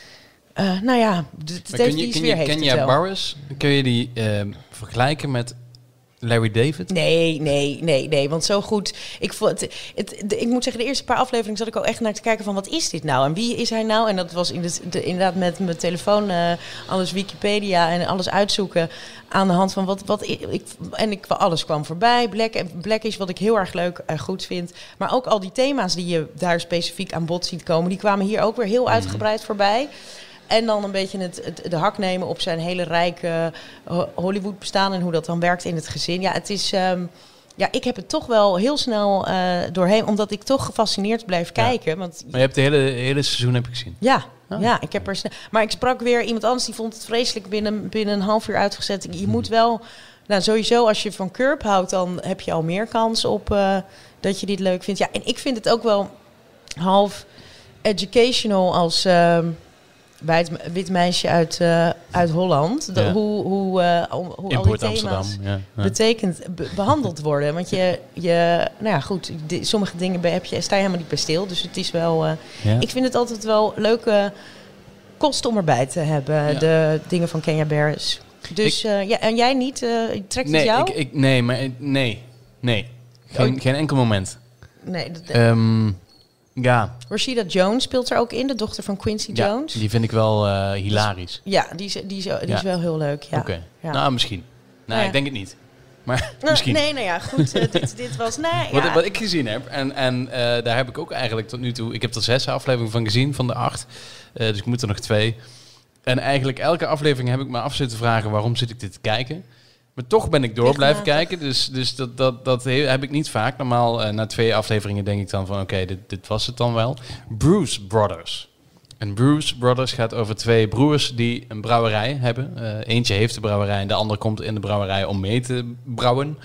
Uh, nou ja, d- het heeft die sfeer heeft het wel. Kenya Barris, kun je die uh, vergelijken met Larry David? Nee, nee, nee, nee. Want zo goed. Ik, vond het, het, de, ik moet zeggen, de eerste paar afleveringen zat ik al echt naar te kijken van wat is dit nou? En wie is hij nou? En dat was in de, de, inderdaad met mijn telefoon uh, alles Wikipedia en alles uitzoeken aan de hand van wat... wat ik, ik, en ik, alles kwam voorbij. Black, Black is wat ik heel erg leuk en goed vind. Maar ook al die thema's die je daar specifiek aan bod ziet komen, die kwamen hier ook weer heel uitgebreid voorbij. En dan een beetje het, het, de hak nemen op zijn hele rijke uh, Hollywood bestaan en hoe dat dan werkt in het gezin. Ja, het is, um, ja, ik heb het toch wel heel snel uh, doorheen, omdat ik toch gefascineerd blijf kijken. Ja. Want, maar je hebt de hele, hele seizoen heb ik gezien. Ja, oh. ja, ik heb er snel. Maar ik sprak weer iemand anders die vond het vreselijk binnen, binnen een half uur uitgezet. Je hmm. moet wel, nou sowieso als je van Curb houdt, dan heb je al meer kans op uh, dat je dit leuk vindt. Ja, en ik vind het ook wel half educational als Uh, bij het wit meisje uit, uh, uit Holland. De, ja. Hoe, hoe, uh, hoe al die thema's ja, ja. betekend, be, behandeld worden. Want je, je nou ja, goed, de, sommige dingen heb je, sta je helemaal niet bij stil. Dus het is wel, uh, ja. ik vind het altijd wel leuke kost om erbij te hebben. Ja. De dingen van Kenya Barris. Dus, ik, uh, ja, en jij niet? Uh, trekt nee, het jou? Ik, ik, nee, maar nee, nee. Geen, oh. geen enkel moment. Nee, dat, um, Ja. Rashida Jones speelt er ook in, de dochter van Quincy ja, Jones. Die vind ik wel uh, hilarisch. Ja, die is, die is, die is ja. wel heel leuk. Ja. Oké, okay. ja. nou misschien. Nou, ja. ik denk het niet. Maar nou, misschien. Nee, nou ja, goed. Uh, dit, dit was... Nee, wat, ja. wat ik gezien heb, en, en uh, daar heb ik ook eigenlijk tot nu toe... Ik heb er zes afleveringen van gezien, van de acht. Uh, dus ik moet er nog twee. En eigenlijk elke aflevering heb ik me af zitten vragen... waarom zit ik dit te kijken? Maar toch ben ik door blijven kijken. Dus, dus dat, dat, dat heb ik niet vaak. Normaal uh, na twee afleveringen denk ik dan van... oké, okay, dit, dit was het dan wel. Bruce Brothers. En Bruce Brothers gaat over twee broers die een brouwerij hebben. Uh, eentje heeft de brouwerij en de ander komt in de brouwerij om mee te brouwen.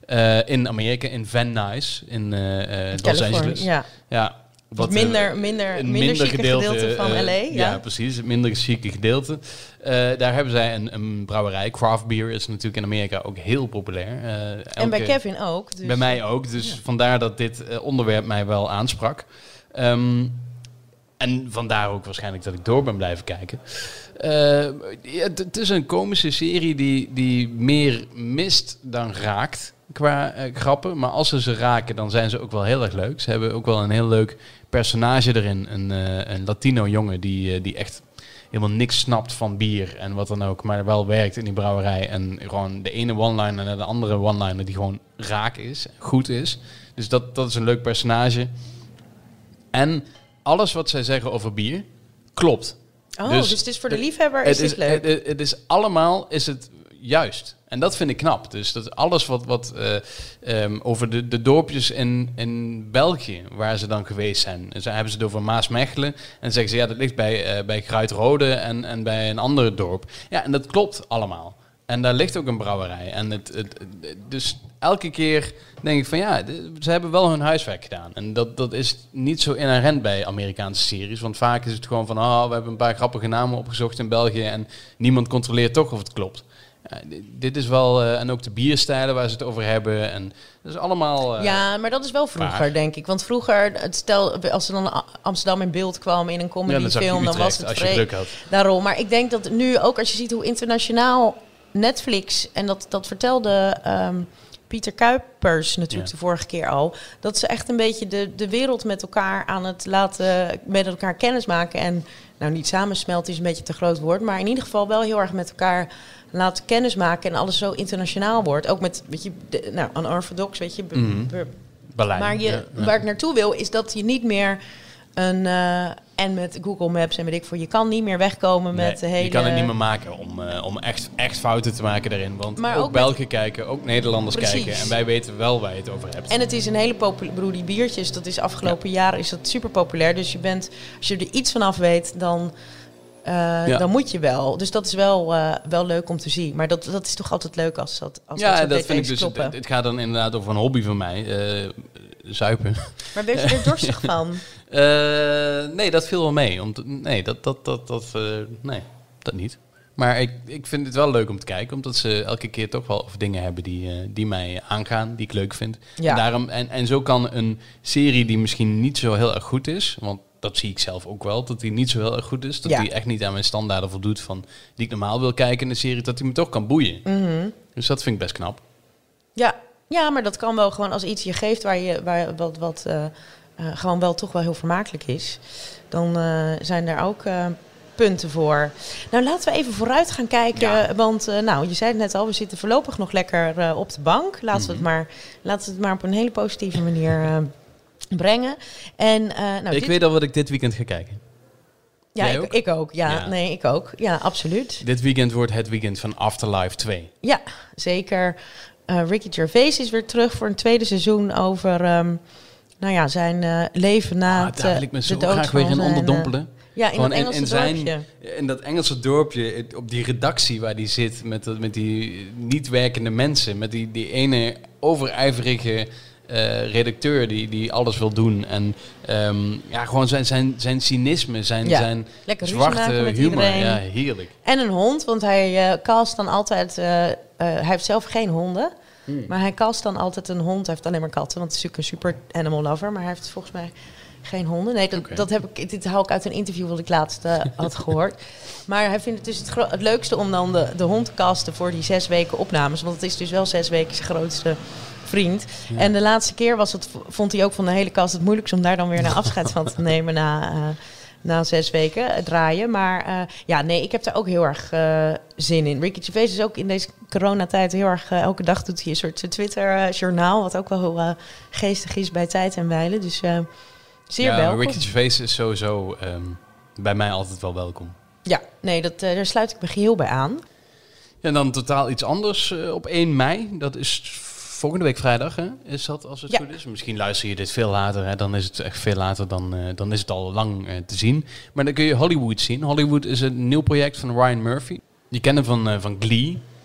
Uh, in Amerika, in Van Nuys, in uh, uh, Los Angeles. Ja. Ja, wat, minder, minder, een minder chique gedeelte, gedeelte van uh, L A. Ja. ja, precies. Het minder chique gedeelte. Uh, daar hebben zij een, een brouwerij. Craft beer is natuurlijk in Amerika ook heel populair. Uh, elke, en bij Kevin ook. Dus. Bij mij ook. Dus ja. vandaar dat dit uh, onderwerp mij wel aansprak. Um, en vandaar ook waarschijnlijk dat ik door ben blijven kijken. Uh, het, het is een komische serie die, die meer mist dan raakt qua uh, grappen. Maar als ze ze raken, dan zijn ze ook wel heel erg leuk. Ze hebben ook wel een heel leuk personage erin. Een, uh, een Latino jongen die, uh, die echt helemaal niks snapt van bier en wat dan ook. Maar wel werkt in die brouwerij. En gewoon de ene one-liner naar de andere one-liner die gewoon raak is. Goed is. Dus dat, dat is een leuk personage. En alles wat zij zeggen over bier klopt. Oh, dus, dus het is voor de liefhebber is het, het leuk. Het, het is allemaal is het juist. En dat vind ik knap. Dus dat alles wat, wat uh, um, over de, de dorpjes in, in België, waar ze dan geweest zijn. Dus dan hebben ze het over Maasmechelen. En zeggen ze, ja, dat ligt bij, uh, bij Kruidrode en, en bij een ander dorp. Ja, en dat klopt allemaal. En daar ligt ook een brouwerij. En het, het, het, dus elke keer denk ik van ja, ze hebben wel hun huiswerk gedaan. En dat, dat is niet zo inherent bij Amerikaanse series. Want vaak is het gewoon van, oh, we hebben een paar grappige namen opgezocht in België en niemand controleert toch of het klopt. Ja, dit is wel, uh, en ook de bierstijlen waar ze het over hebben. En dat is allemaal... Uh, ja, maar dat is wel vroeger, waar. denk ik. Want vroeger, het stel, als er dan Amsterdam in beeld kwam in een comedyfilm, ja, dan, dan was het als je geluk had. Daarom. Maar ik denk dat nu ook, als je ziet hoe internationaal Netflix, en dat, dat vertelde um, Pieter Kuipers natuurlijk ja. de vorige keer al, dat ze echt een beetje de, de wereld met elkaar aan het laten, met elkaar kennis maken. En nou, niet samensmelten is een beetje te groot woord, maar in ieder geval wel heel erg met elkaar laten kennis maken en alles zo internationaal wordt. Ook met, weet je, de, nou, unorthodox, weet je. Be, mm-hmm. be, Berlijn. Maar je, ja, ja. waar ik naartoe wil, is dat je niet meer een... Uh, en met Google Maps en weet ik voor, je kan niet meer wegkomen nee, met de hele... Je kan het niet meer maken om, uh, om echt, echt fouten te maken daarin. Want maar ook, ook Belgen met... kijken, ook Nederlanders Precies. kijken. En wij weten wel waar je het over hebt. En het is een hele populair... Broer, die biertjes, dat is afgelopen ja. jaren is dat super populair. Dus je bent, als je er iets van af weet, dan... Uh, ja. Dan moet je wel. Dus dat is wel, uh, wel leuk om te zien. Maar dat, dat is toch altijd leuk als dat als ja, dat, dat vind ik dus. Het, het gaat dan inderdaad over een hobby van mij. Uh, zuipen. Maar werd je er dorstig van? Uh, nee, dat viel wel mee. Om te, nee, dat, dat, dat, dat, uh, nee, dat niet. Maar ik, ik vind het wel leuk om te kijken. Omdat ze elke keer toch wel over dingen hebben die, uh, die mij aangaan. Die ik leuk vind. Ja. En, daarom, en, en zo kan een serie die misschien niet zo heel erg goed is. Want dat zie ik zelf ook wel, dat die niet zo heel erg goed is. Dat ja. die echt niet aan mijn standaarden voldoet van die ik normaal wil kijken in de serie. Dat die me toch kan boeien. Mm-hmm. Dus dat vind ik best knap. Ja, ja, maar dat kan wel gewoon als iets je geeft waar je waar wat, wat uh, uh, gewoon wel toch wel heel vermakelijk is. Dan uh, zijn er ook uh, punten voor. Nou, laten we even vooruit gaan kijken. Ja. Want uh, nou, je zei het net al, we zitten voorlopig nog lekker uh, op de bank. Laten mm-hmm. we het maar, laten we het maar op een hele positieve manier uh, brengen. En, uh, nou, ik dit... weet al wat ik dit weekend ga kijken. Ja, ik ook? ik ook. Ja, ja, nee, ik ook. Ja, absoluut. Dit weekend wordt het weekend van Afterlife twee. Ja, zeker. Uh, Ricky Gervais is weer terug voor een tweede seizoen over um, nou ja, zijn uh, leven na ah, het, daar wil ik me zo de dood graag weer in zijn, onderdompelen. Uh, ja, in Gewoon dat Engelse in, in zijn, dorpje. In dat Engelse dorpje, op die redactie waar die zit, met, met die niet werkende mensen, met die, die ene overijverige uh, redacteur die, die alles wil doen. En um, ja, gewoon zijn, zijn, zijn cynisme, zijn, ja. zijn Lekker zwarte humor. Iedereen. Ja, heerlijk. En een hond, want hij uh, cast dan altijd... Uh, uh, hij heeft zelf geen honden. Hmm. Maar hij cast dan altijd een hond. Hij heeft alleen maar katten, want hij is natuurlijk een super animal lover. Maar hij heeft volgens mij geen honden. Nee, dat, okay. dat heb ik, dit haal ik uit een interview wat ik laatst uh, had gehoord. Maar hij vindt het dus het, gro- het leukste om dan de, de hond te casten voor die zes weken opnames. Want het is dus wel zes weken zijn grootste vriend. Ja. En de laatste keer was het, vond hij ook van de hele cast het moeilijkst om daar dan weer een afscheid van te nemen na... Uh, Na zes weken uh, draaien. Maar uh, ja, nee, ik heb daar ook heel erg uh, zin in. Ricky Gervais is ook in deze coronatijd heel erg... Uh, elke dag doet hij een soort Twitter-journaal... wat ook wel heel uh, geestig is bij tijd en wijle. Dus uh, zeer ja, welkom. Ricky Gervais is sowieso um, bij mij altijd wel welkom. Ja, nee, dat, uh, daar sluit ik me geheel bij aan. Ja, en dan totaal iets anders uh, op één mei. Dat is... Volgende week vrijdag, hè? Is dat als het ja. goed is? Misschien luister je dit veel later, hè? Dan is het echt veel later, dan, uh, dan is het al lang uh, te zien. Maar dan kun je Hollywood zien. Hollywood is een nieuw project van Ryan Murphy. Je kent hem van, uh, van Glee.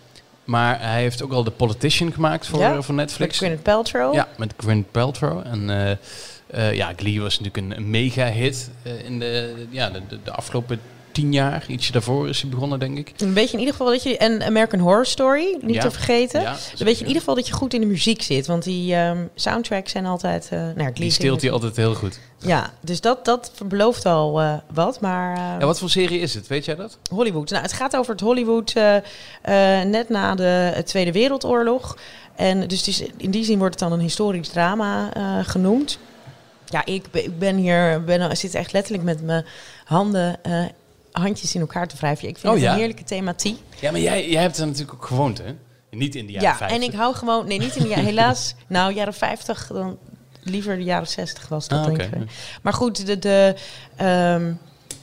Maar hij heeft ook al The Politician gemaakt voor, Ja, voor Netflix. Met Gwyneth Paltrow. Ja, met Gwyneth Paltrow. En uh, uh, ja, Glee was natuurlijk een, een mega-hit uh, in de, de, ja, de, de, de afgelopen tien jaar. Ietsje daarvoor is hij begonnen, denk ik. Dan weet je in ieder geval dat je... En American Horror Story, niet Ja. te vergeten. Ja, Dan weet je in ieder geval dat je goed in de muziek zit. Want die um, soundtracks zijn altijd... Uh, nou, Glee Die steelt hij altijd heel goed. Ja, dus dat, dat belooft al uh, wat. Maar uh, Ja, wat voor serie is het? Weet jij dat? Hollywood. Nou, het gaat over het Hollywood uh, uh, net na de Tweede Wereldoorlog. En dus het is, in die zin wordt het dan een historisch drama uh, genoemd. Ja, ik, ik ben hier... Ben, zit echt letterlijk met mijn handen... Uh, handjes in elkaar te wrijven. Ik vind Oh, het ja? een heerlijke thematiek. Ja, maar jij, jij hebt er natuurlijk ook gewoond, hè? Niet in de jaren Ja, vijftig. en ik hou gewoon... Nee, niet in de jaren... Helaas, nou, jaren vijftig, dan liever de jaren zestig was dat, Ah, denk okay. ik. Maar goed, de... de um,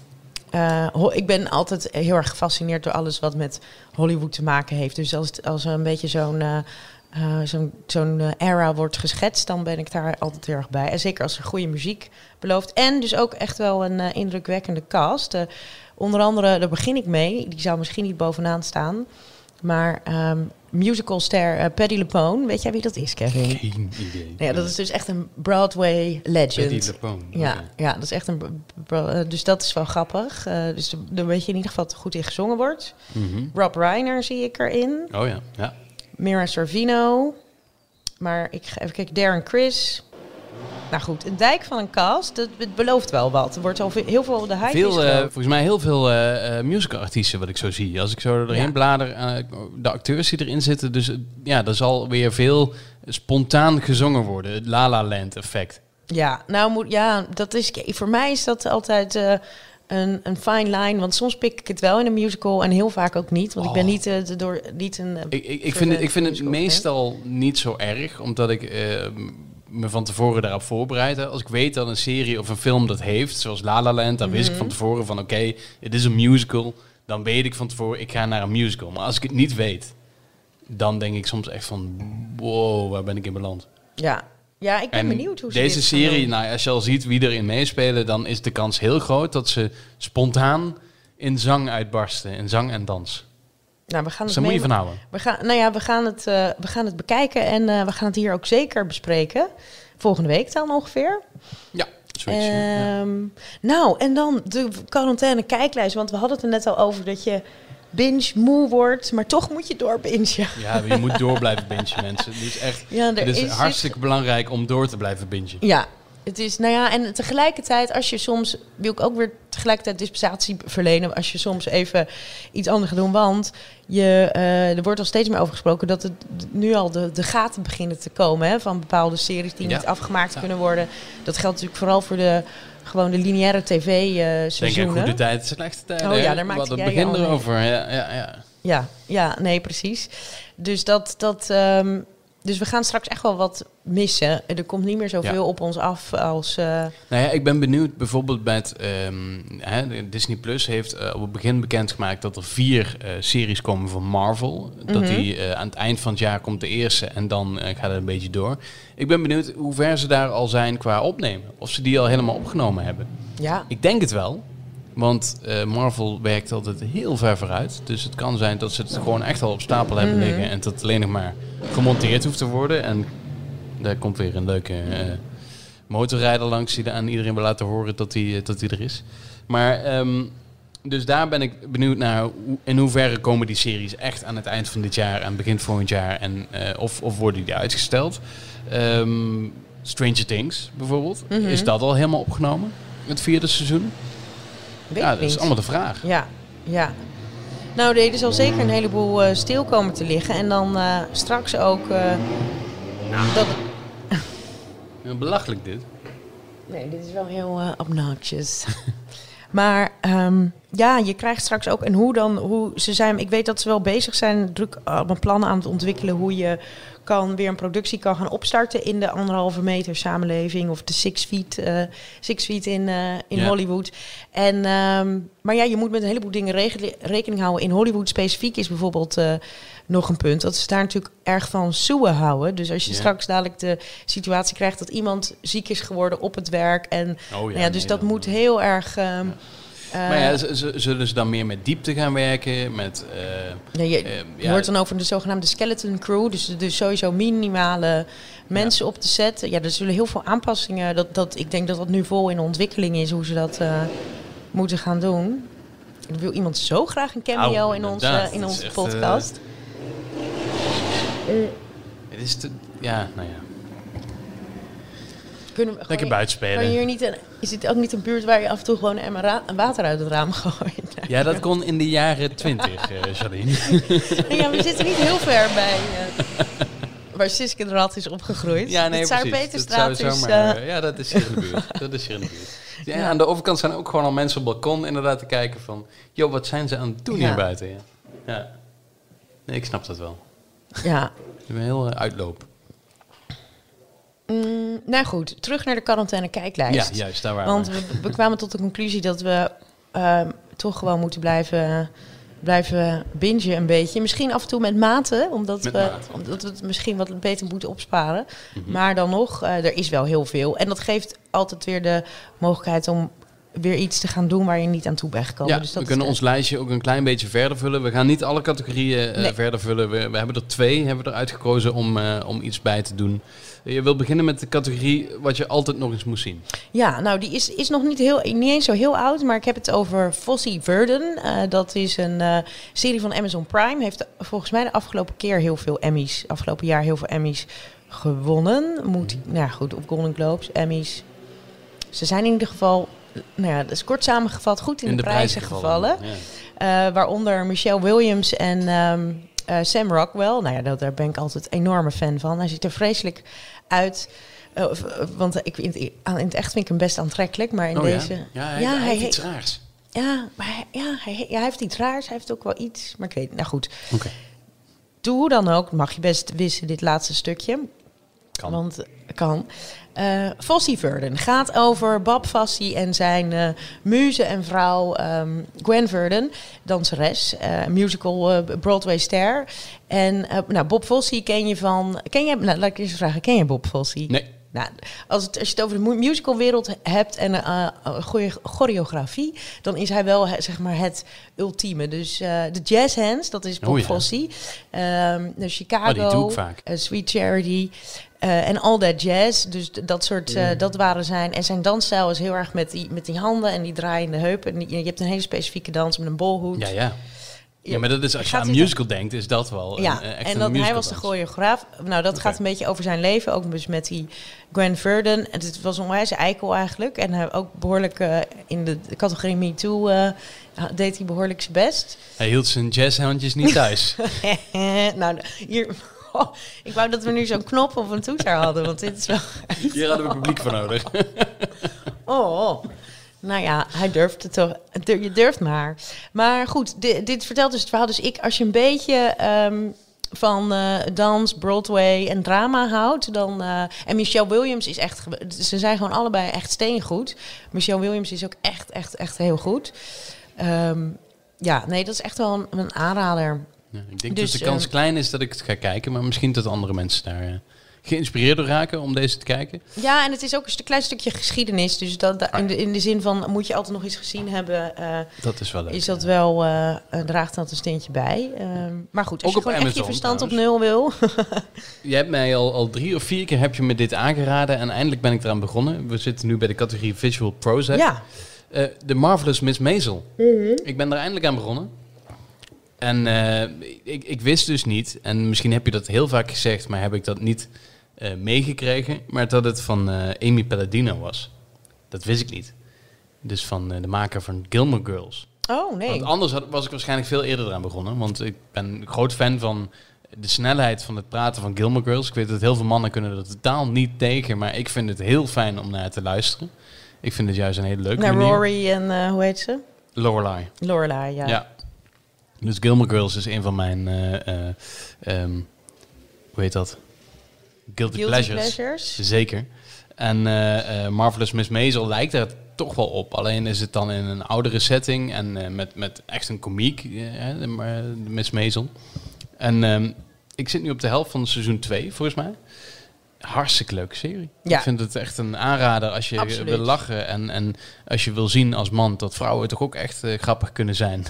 uh, ho- ik ben altijd heel erg gefascineerd door alles wat met Hollywood te maken heeft. Dus als, als er een beetje zo'n... Uh, Uh, zo'n zo'n uh, era wordt geschetst, dan ben ik daar altijd heel erg bij. En zeker als er goede muziek belooft. En dus ook echt wel een uh, indrukwekkende cast. Uh, onder andere, daar begin ik mee. Die zou misschien niet bovenaan staan. Maar um, musicalster uh, Patti LuPone. Weet jij wie dat is, Kevin? Geen idee. Ja, dat is dus echt een Broadway legend. Patti LuPone. Ja, Okay. ja, dat is echt een... Bro- uh, dus dat is wel grappig. Uh, dus dan weet je in ieder geval dat er goed in gezongen wordt. Mm-hmm. Rob Reiner zie ik erin. Oh ja, ja. Mira Sorvino. Maar ik ga even kijken. Darren Criss. Nou goed, een dijk van een cast. Dat het belooft wel wat. Er wordt al ve- heel veel... De hype Veel, is uh, groot. volgens mij heel veel uh, uh, musicalartiesten wat ik zo zie. Als ik zo erheen Ja. blader, uh, de acteurs die erin zitten. Dus uh, ja, er zal weer veel spontaan gezongen worden. Het La La Land effect. Ja, nou moet... Ja, dat is... Voor mij is dat altijd... Uh, Een, een fine line, want soms pik ik het wel in een musical en heel vaak ook niet. Want Oh. ik ben niet, uh, de door, niet een... Uh, Ik, ik, ik vind het, ik vind het meestal niet zo erg, omdat ik uh, me van tevoren daarop voorbereid. Hè. Als ik weet dat een serie of een film dat heeft, zoals La La Land, dan wist Mhm. ik van tevoren van oké, okay, het is een musical. Dan weet ik van tevoren, ik ga naar een musical. Maar als ik het niet weet, dan denk ik soms echt van wow, waar ben ik in beland? Ja. Ja, ik ben En benieuwd hoe ze deze dit gaan serie, doen. nou, als je al ziet wie erin meespelen, dan is de kans heel groot dat ze spontaan in zang uitbarsten, in zang en dans. Nou, we gaan Dus het daar moet je mee- van houden. We gaan, nou ja, we gaan het, uh, we gaan het bekijken en uh, we gaan het hier ook zeker bespreken. Volgende week dan ongeveer. Ja, zoiets. ja. Um, nou, en dan de quarantaine kijklijst. Want we hadden het er net al over dat je binge moe wordt, maar toch moet je doorbingen. Ja, je moet door blijven bingen, mensen. Het is echt Ja, er het is, is dus- hartstikke belangrijk om door te blijven bingen. Ja, het is, nou ja, en tegelijkertijd, als je soms, wil ik ook weer tegelijkertijd dispensatie verlenen, als je soms even iets anders gaat doen, want je, uh, er wordt al steeds meer over gesproken dat het nu al de, de gaten beginnen te komen, hè, van bepaalde series die Ja. niet afgemaakt Ja. kunnen worden. Dat geldt natuurlijk vooral voor de gewoon de lineaire tv-seizoenen. Denk aan goede tijd, slechte tijden. Oh ja, hè? daar maakte Wat het jij begin al mee. erover. Ja, ja, ja. Ja, ja, nee, precies. Dus dat, dat, um, dus we gaan straks echt wel wat missen. Er komt niet meer zoveel Ja. op ons af als. Uh, Nou ja, ik ben benieuwd bijvoorbeeld bij het um, hè, Disney Plus heeft uh, op het begin bekendgemaakt dat er vier uh, series komen van Marvel. Mm-hmm. Dat die uh, aan het eind van het jaar komt de eerste en dan uh, gaat het een beetje door. Ik ben benieuwd hoe ver ze daar al zijn qua opnemen. Of ze die al helemaal opgenomen hebben. ja. Ik denk het wel. Want uh, Marvel werkt altijd heel ver vooruit. Dus het kan zijn dat ze het gewoon echt al op stapel hebben Mm-hmm. liggen. En dat het alleen nog maar gemonteerd hoeft te worden. En daar komt weer een leuke uh, motorrijder langs die aan iedereen wil laten horen dat hij uh, dat die er is. Maar um, dus daar ben ik benieuwd naar hoe, in hoeverre komen die series echt aan het eind van dit jaar en begin volgend jaar. En uh, of, of worden die uitgesteld. Um, Stranger Things bijvoorbeeld. Mm-hmm. Is dat al helemaal opgenomen? Het vierde seizoen? Weet Ja, ik dat is niet. allemaal de vraag. Ja, ja. Nou, nee, er zal zeker een heleboel uh, stil komen te liggen. En dan uh, straks ook... Uh, dat... Ja, belachelijk dit. Nee, dit is wel heel uh, obnoxious. Maar um, ja, je krijgt straks ook... En hoe dan... Hoe ze zijn, ik weet dat ze wel bezig zijn, druk allemaal plannen aan het ontwikkelen... hoe je kan weer een productie kan gaan opstarten in de anderhalve meter samenleving... of de six feet, uh, six feet in, uh, in Ja. Hollywood. En, um, maar ja, je moet met een heleboel dingen regel- rekening houden. In Hollywood specifiek is bijvoorbeeld... Uh, nog een punt, dat ze daar natuurlijk erg van soeën houden. Dus als je Ja. straks dadelijk de situatie krijgt... dat iemand ziek is geworden op het werk... en Oh ja, dus nee, dat dan- moet heel erg... Um, Uh, maar ja, z- z- zullen ze dan meer met diepte gaan werken? Met, uh, ja, je, uh, je ja, hoort dan over de zogenaamde skeleton crew. Dus, dus sowieso minimale mensen ja. op de set. Ja, er zullen heel veel aanpassingen. Dat, dat, ik denk dat dat nu vol in ontwikkeling is, hoe ze dat uh, moeten gaan doen. Er wil iemand zo graag een cameo oh, in onze, in onze echt, podcast. Uh, uh, het is te... Ja, nou ja. Kunnen we Lekker buitenspelen. Kan je hier niet een, is dit ook niet een buurt waar je af en toe gewoon een emmer ra- water uit het raam gooit? Ja, dat kon in de jaren twintig, uh, Janine. Ja, we zitten niet heel ver bij uh, waar Siske de Rat is opgegroeid. Ja, nee, de Tsaar-Peterstraat is... Zomaar, uh, ja, dat is hier in de buurt. Dat is hier in de buurt. Ja, ja. Aan de overkant zijn ook gewoon al mensen op het balkon inderdaad te kijken van... joh, wat zijn ze aan het doen ja. hier buiten? Ja. ja. Nee, ik snap dat wel. Ja. Ik ben heel uh, uitloop. Mm, nou goed, terug naar de quarantaine kijklijst. Ja, juist, daar waren Want we. we, we kwamen tot de conclusie dat we uh, toch gewoon moeten blijven, blijven bingen een beetje. Misschien af en toe met mate, omdat, met we, mate. omdat we het misschien wat beter moeten opsparen. Mm-hmm. Maar dan nog, uh, er is wel heel veel. En dat geeft altijd weer de mogelijkheid om weer iets te gaan doen waar je niet aan toe bent gekomen. Ja, dus dat we kunnen is, ons lijstje ook een klein beetje verder vullen. We gaan niet alle categorieën uh, nee. verder vullen. We, we hebben er twee hebben we eruit gekozen om, uh, om iets bij te doen. Je wilt beginnen met de categorie wat je altijd nog eens moet zien. Ja, nou die is, is nog niet, heel, niet eens zo heel oud, maar ik heb het over Fosse Verdon. Uh, dat is een uh, serie van Amazon Prime. Heeft volgens mij de afgelopen keer heel veel Emmys, afgelopen jaar heel veel Emmys gewonnen. Moet, nou ja, goed, op Golden Globes, Emmys. Ze zijn in ieder geval, nou ja, dat is kort samengevat, goed in, in de, de prijzen gevallen. gevallen. Ja. Uh, waaronder Michelle Williams en um, uh, Sam Rockwell. Nou ja, dat, daar ben ik altijd een enorme fan van. Hij ziet er vreselijk uit. Uh, want ik, in, het, in het echt vind ik hem best aantrekkelijk. Maar in oh, deze... Ja, ja, hij, ja, hij, hij heeft he, iets raars. Ja, maar hij, ja, hij, ja, hij heeft iets raars. Hij heeft ook wel iets. Maar ik weet het. Nou goed. Okay. Doe hoe dan ook. Mag je best wissen, dit laatste stukje. Kan. Want kan. Uh, Fosse Verdon gaat over Bob Fosse en zijn uh, muze en vrouw um, Gwen Verdon, danseres, uh, musical uh, Broadway-ster. En uh, nou, Bob Fosse ken je van... Ken je, nou, laat ik eens vragen, ken je Bob Fosse? Nee. Nou, als, het, als je het over de musicalwereld hebt en uh, goede choreografie, dan is hij wel zeg maar het ultieme. Dus uh, de Jazz Hands, dat is Bob oh, ja. Fosse. Um, de Chicago, oh, die doe ik vaak. Uh, Sweet Charity uh, en All That Jazz. Dus d- dat soort, uh, dat waren zijn. En zijn dansstijl is heel erg met die, met die handen en die draaiende heupen. En die, je hebt een hele specifieke dans met een bolhoed. Ja, ja. Ja, maar dat is, als je aan musical denkt, is dat wel ja, een, echt en dat, een hij was de choreograaf. Nou, dat okay. gaat een beetje over zijn leven. Ook dus met die Gwen Verdon. En het was een onwijs eikel eigenlijk. En hij ook behoorlijk uh, in de categorie Me Too uh, deed hij behoorlijk zijn best. Hij hield zijn jazzhandjes niet thuis. nou, hier... Oh, ik wou dat we nu zo'n knop of een toeter hadden, want dit is wel... Hier hadden we publiek voor nodig. oh, oh. Nou ja, hij durft het toch. Je durft maar. Maar goed, dit, dit vertelt dus het verhaal. Dus ik, als je een beetje um, van uh, dans, Broadway en drama houdt, dan... Uh, en Michelle Williams is echt... Ze zijn gewoon allebei echt steengoed. Michelle Williams is ook echt, echt, echt heel goed. Um, ja, nee, dat is echt wel een, een aanrader. Ja, ik denk dus, dat de kans uh, klein is dat ik het ga kijken, maar misschien dat andere mensen daar... Uh, geïnspireerd door raken om deze te kijken? Ja, en het is ook een klein stukje geschiedenis. Dus dat, dat, in, de, in de zin van, moet je altijd nog iets gezien hebben... Uh, dat is wel leuk. Is dat wel, uh, draagt dat een steentje bij. Uh, maar goed, als ook je gewoon Amazon, echt je verstand trouwens. op nul wil... Je hebt mij al, al drie of vier keer heb je me dit aangeraden... en eindelijk ben ik eraan begonnen. We zitten nu bij de categorie Visual Prozac. Ja. Uh, The Marvelous Miss Maisel. Mm-hmm. Ik ben er eindelijk aan begonnen. En uh, ik, ik wist dus niet... en misschien heb je dat heel vaak gezegd... maar heb ik dat niet... Uh, meegekregen, maar dat het van uh, Amy Palladino was. Dat wist ik niet. Dus van uh, de maker van Gilmore Girls. Oh, nee. Want anders had, was ik waarschijnlijk veel eerder eraan begonnen. Want ik ben een groot fan van de snelheid van het praten van Gilmore Girls. Ik weet dat heel veel mannen kunnen er totaal niet tegen, maar ik vind het heel fijn om naar te luisteren. Ik vind het juist een hele leuke naar manier. Rory en uh, hoe heet ze? Lorelai. Lorelai, ja. ja. Dus Gilmore Girls is een van mijn... Uh, uh, um, hoe heet dat? Guilty, Guilty pleasures. pleasures. Zeker. En uh, uh, Marvelous Miss Maisel lijkt er toch wel op. Alleen is het dan in een oudere setting en uh, met, met echt een komiek, uh, de, de Miss Maisel. En um, ik zit nu op de helft van seizoen twee, volgens mij. hartstikke leuke serie. Ja. Ik vind het echt een aanrader als je Absoluut. wil lachen. En, en als je wil zien als man dat vrouwen toch ook echt uh, grappig kunnen zijn.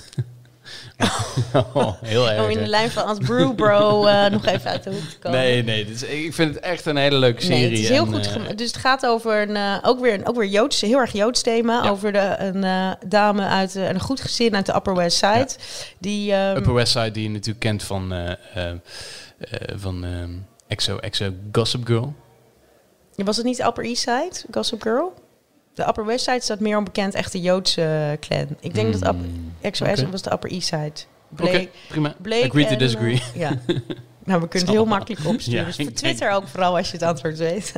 oh, heel erg. Om in de lijn van als Brew Bro uh, nog even uit de hoek te komen. Nee, nee. Dit is, ik vind het echt een hele leuke serie. Nee, het is heel en, goed. uh, Gem- dus het gaat over een, uh, ook weer, ook weer Joods, heel erg Joods thema. Ja. Over de, een uh, dame uit uh, een goed gezin uit de Upper West Side. Ja. Die, um, Upper West Side, die je natuurlijk kent van, uh, uh, uh, van um, Exo, Exo Gossip Girl. was het niet de Upper East Side, Gossip Girl? De Upper West Side staat meer onbekend, echt de Joodse uh, clan. Ik denk Mm. dat Upper, Exo Okay. was de Upper East Side. Oké, okay, prima. Blake Agree to en, disagree. Uh, ja. Nou, we kunnen het heel makkelijk opsturen. Ja, dus ik voor Twitter ook vooral als je het antwoord weet.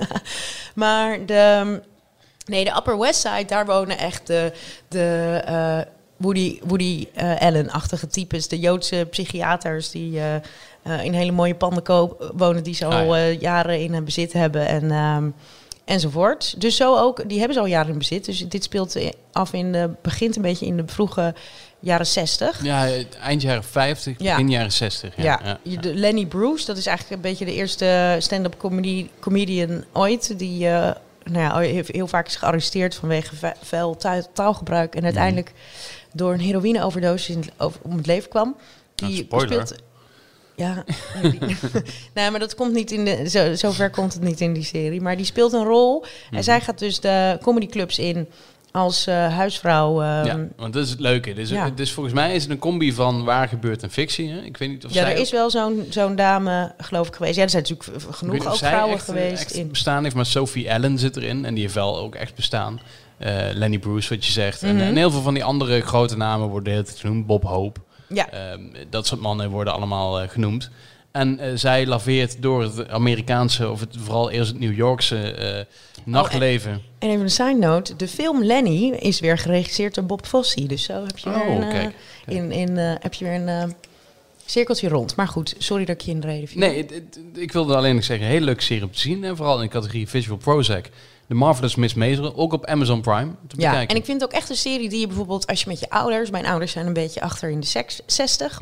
Maar de, nee, de Upper West Side, daar wonen echt de, de uh, Woody, Woody uh, Allen-achtige types. De Joodse psychiaters die uh, uh, in hele mooie panden koop, wonen, die ze al Ah, ja. uh, jaren in uh, bezit hebben. En... Um, enzovoort. Dus zo ook, die hebben ze al jaren in bezit. Dus dit speelt af in de, begint een beetje in de vroege jaren zestig. Ja, eind jaren vijftig, Ja. begin jaren zestig. Ja, Ja, ja, ja. De Lenny Bruce, dat is eigenlijk een beetje de eerste stand-up comedy, comedian ooit. Die uh, nou ja, heel, heel vaak is gearresteerd vanwege ve- vuil taal- taalgebruik. En uiteindelijk mm. door een heroïne-overdosis in- over, om het leven kwam. Die Nou, spoiler. speelt... Ja, nee, die- nee, maar dat komt niet in de. Zo, zover komt het niet in die serie. Maar die speelt een rol. Mm-hmm. En zij gaat dus de comedyclubs in als uh, huisvrouw. Um, Ja, want dat is het leuke. Dus, ja. dus volgens mij is het een combi van waar gebeurt en fictie. Hè? Ik weet niet of ja, zij er is wel zo'n zo'n dame, geloof ik, geweest. Ja, er zijn natuurlijk v- Ik weet genoeg niet of ook zij vrouwen echt, geweest. echt in. bestaan heeft, maar Sophie Allen zit erin. En die heeft wel ook echt bestaan. Uh, Lenny Bruce, wat je zegt. Mm-hmm. en, en heel veel van die andere grote namen worden de hele tijd genoemd. Bob Hope. Ja, Um, dat soort mannen worden allemaal uh, genoemd. En uh, zij laveert door het Amerikaanse, of het, vooral eerst het New Yorkse uh, nachtleven. Oh, en even een side note. De film Lenny is weer geregisseerd door Bob Fosse. Dus zo heb je Oh, weer een, uh, kijk, kijk. in, in, uh, heb je weer een uh, cirkeltje rond. Maar goed, sorry dat ik je in de reden viel. Nee, het, het, ik wilde alleen nog zeggen, een hele leuke serie om te zien. En vooral in de categorie Visual Prozac. The Marvelous Miss Maisel, ook op Amazon Prime te Ja, bekijken. en ik vind het ook echt een serie die je bijvoorbeeld als je met je ouders... Mijn ouders zijn een beetje achter in de seks, zestig.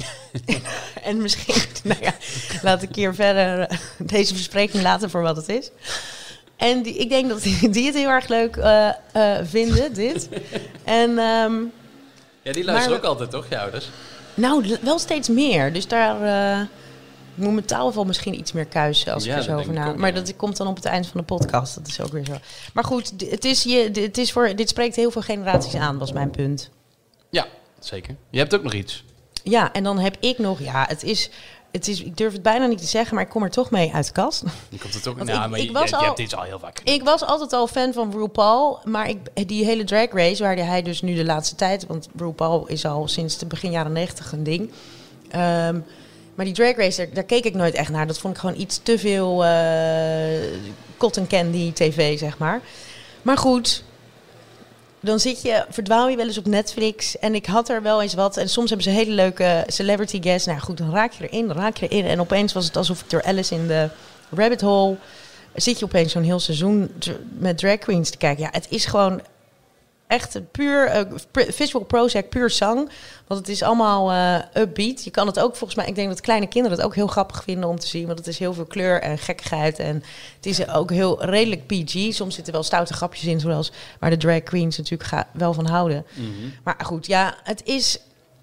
En misschien, nou ja, laat ik hier verder uh, deze bespreking laten voor wat het is. En die, ik denk dat die, die het heel erg leuk uh, uh, vinden, dit. En um, Ja, die luisteren maar- ook altijd, toch, je ouders? nou, l- wel steeds meer. Dus daar... Uh, ik moet mijn taalval misschien iets meer kuisen als Ja, ik er dat zo over denk ik na. ook, Maar ja. dat komt dan op het eind van de podcast. Dat is ook weer zo. Maar goed, d- het is je, d- het is voor, dit spreekt heel veel generaties aan, was mijn punt. Ja, zeker. Je hebt ook nog iets. Ja, en dan heb ik nog, ja, het is, het is, ik durf het bijna niet te zeggen, maar ik kom er toch mee uit de kast. Je komt het ook. Want Nou, ik- maar ik je, was je al- hebt dit al heel vaak gedaan. Ik was altijd al fan van RuPaul, maar ik, die hele drag race, waar hij dus nu de laatste tijd, want RuPaul is al sinds de begin jaren negentig een ding. Um, maar die drag race, daar, daar keek ik nooit echt naar. Dat vond ik gewoon iets te veel uh, cotton candy tv, zeg maar. Maar goed, dan zit je, verdwaal je wel eens op Netflix. En ik had er wel eens wat. En soms hebben ze hele leuke celebrity guests. Nou goed, dan raak je erin, dan raak je erin. En opeens was het alsof ik door Alice in de Rabbit Hole... zit je opeens zo'n heel seizoen dr- met drag queens te kijken. Ja, het is gewoon echt een puur uh, pr- visual Prozac, puur zang. Want het is allemaal uh, upbeat. Je kan het ook volgens mij... Ik denk dat kleine kinderen het ook heel grappig vinden om te zien. Want het is heel veel kleur en gekkigheid. En het is ook heel redelijk P G. Soms zitten wel stoute grapjes in, zoals waar de drag queens natuurlijk ga, wel van houden. Mm-hmm. Maar goed, ja, het is...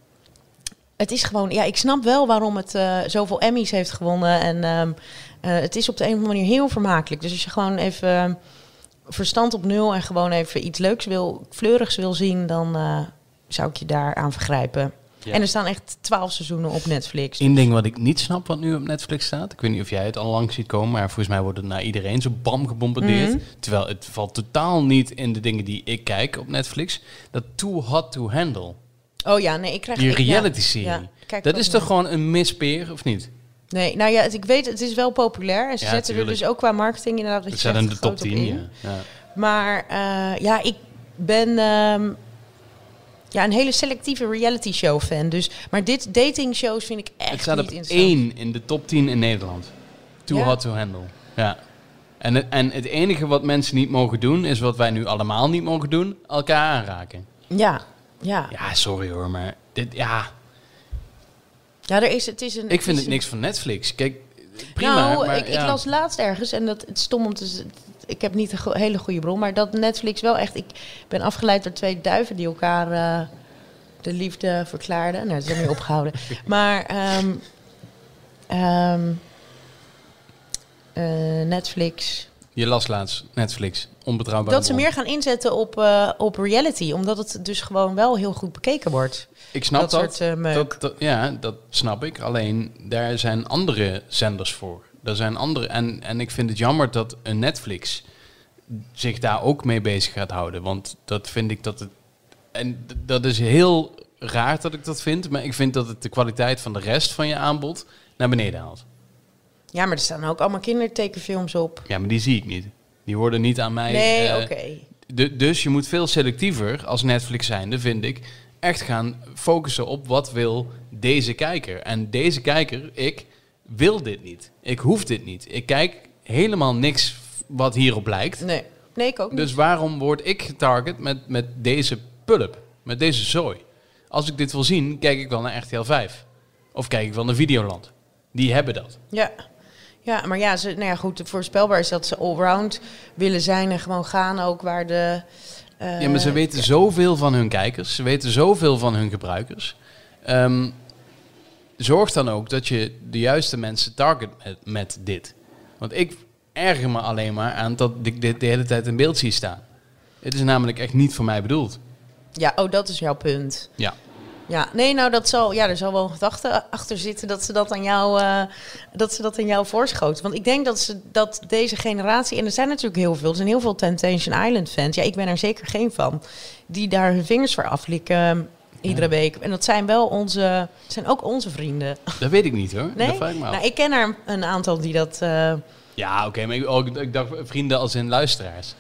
Het is gewoon... Ja, ik snap wel waarom het uh, zoveel Emmys heeft gewonnen. En um, uh, het is op de een of andere manier heel vermakelijk. Dus als je gewoon even... Uh, verstand op nul en gewoon even iets leuks wil, fleurigs wil zien, dan uh, zou ik je daar aan vergrijpen. Ja. En er staan echt twaalf seizoenen op Netflix. Eén ding wat ik niet snap wat nu op Netflix staat. Ik weet niet of jij het al lang ziet komen, maar volgens mij wordt het naar iedereen zo bam gebombardeerd. Mhm. Terwijl het valt totaal niet in de dingen die ik kijk op Netflix. Dat Too Hot to Handle. Oh ja, nee, ik krijg... Die ik- ja, reality-serie. ja, kijk dat ook is naar. toch gewoon een mispeer, of niet? Nee, nou ja, het, ik weet, het is wel populair. En ze Ja, zetten tuurlijk. er dus ook qua marketing inderdaad... wat Het je staat in zegt, de top groot op tien, in. ja. Ja. Maar uh, ja, ik ben um, ja, een hele selectieve reality show fan. Dus, maar dit dating shows vind ik echt Het staat niet op interessant. één in de top tien in Nederland. Too Ja. Hot to Handle. Ja. En het, en het enige wat mensen niet mogen doen, is wat wij nu allemaal niet mogen doen, elkaar aanraken. Ja, ja. Ja, sorry hoor, maar dit, ja, Ja, er is, het is een... ik vind is het een- niks van Netflix. Kijk, prima. Nou, maar, ik, ja. ik las laatst ergens, en dat het is stom om te z- ik heb niet een go- hele goede bron, maar dat Netflix wel echt... Ik ben afgeleid door twee duiven die elkaar uh, de liefde verklaarden. Nou, dat is er niet opgehouden. Maar um, um, uh, Netflix... Je las laatst Netflix, onbetrouwbaar. Dat ze meer gaan inzetten op, uh, op reality, omdat het dus gewoon wel heel goed bekeken wordt. Ik snap dat. dat, soort, uh, meuk. dat, dat ja, dat snap ik. Alleen, daar zijn andere zenders voor. Er zijn andere, en, en ik vind het jammer dat een Netflix zich daar ook mee bezig gaat houden. Want dat vind ik dat het... En d- dat is heel raar dat ik dat vind. Maar ik vind dat het de kwaliteit van de rest van je aanbod naar beneden haalt. Ja, maar er staan ook allemaal kindertekenfilms op. Ja, maar die zie ik niet. Die worden niet aan mij... Nee, uh, oké. Okay. de, dus je moet veel selectiever als Netflix zijnde, vind ik, echt gaan focussen op wat wil deze kijker. En deze kijker, ik wil dit niet. Ik hoef dit niet. Ik kijk helemaal niks wat hierop lijkt. Nee, nee ik ook niet. Dus waarom word ik getarget met, met deze pulp, met deze zooi? Als ik dit wil zien, kijk ik wel naar R T L vijf. Of kijk ik wel naar Videoland. Die hebben dat. Ja. Ja, maar ja, ze, nou ja, goed, voorspelbaar is dat ze allround willen zijn en gewoon gaan ook waar de... Uh, ja, maar ze weten zoveel van hun kijkers. Ze weten zoveel van hun gebruikers. Um, zorg dan ook dat je de juiste mensen target met, met dit. Want ik erger me alleen maar aan dat ik dit de hele tijd in beeld zie staan. Het is namelijk echt niet voor mij bedoeld. Ja, oh, dat is jouw punt. Ja. Ja, nee, nou dat zal, ja, er zal wel een gedachte achter zitten dat ze dat aan jou, uh, dat ze dat aan jou voorschoten. Want ik denk dat ze dat deze generatie, en er zijn natuurlijk heel veel, er zijn heel veel Temptation Island fans. Ja, ik ben er zeker geen van, die daar hun vingers voor aflikken iedere ja. week. En dat zijn wel onze, zijn ook onze vrienden. Dat weet ik niet hoor. Nee? Dat vraag ik me af. Nou, ik ken er een aantal die dat. Uh... Ja, oké, okay, maar ik, ook, ik dacht vrienden als in luisteraars.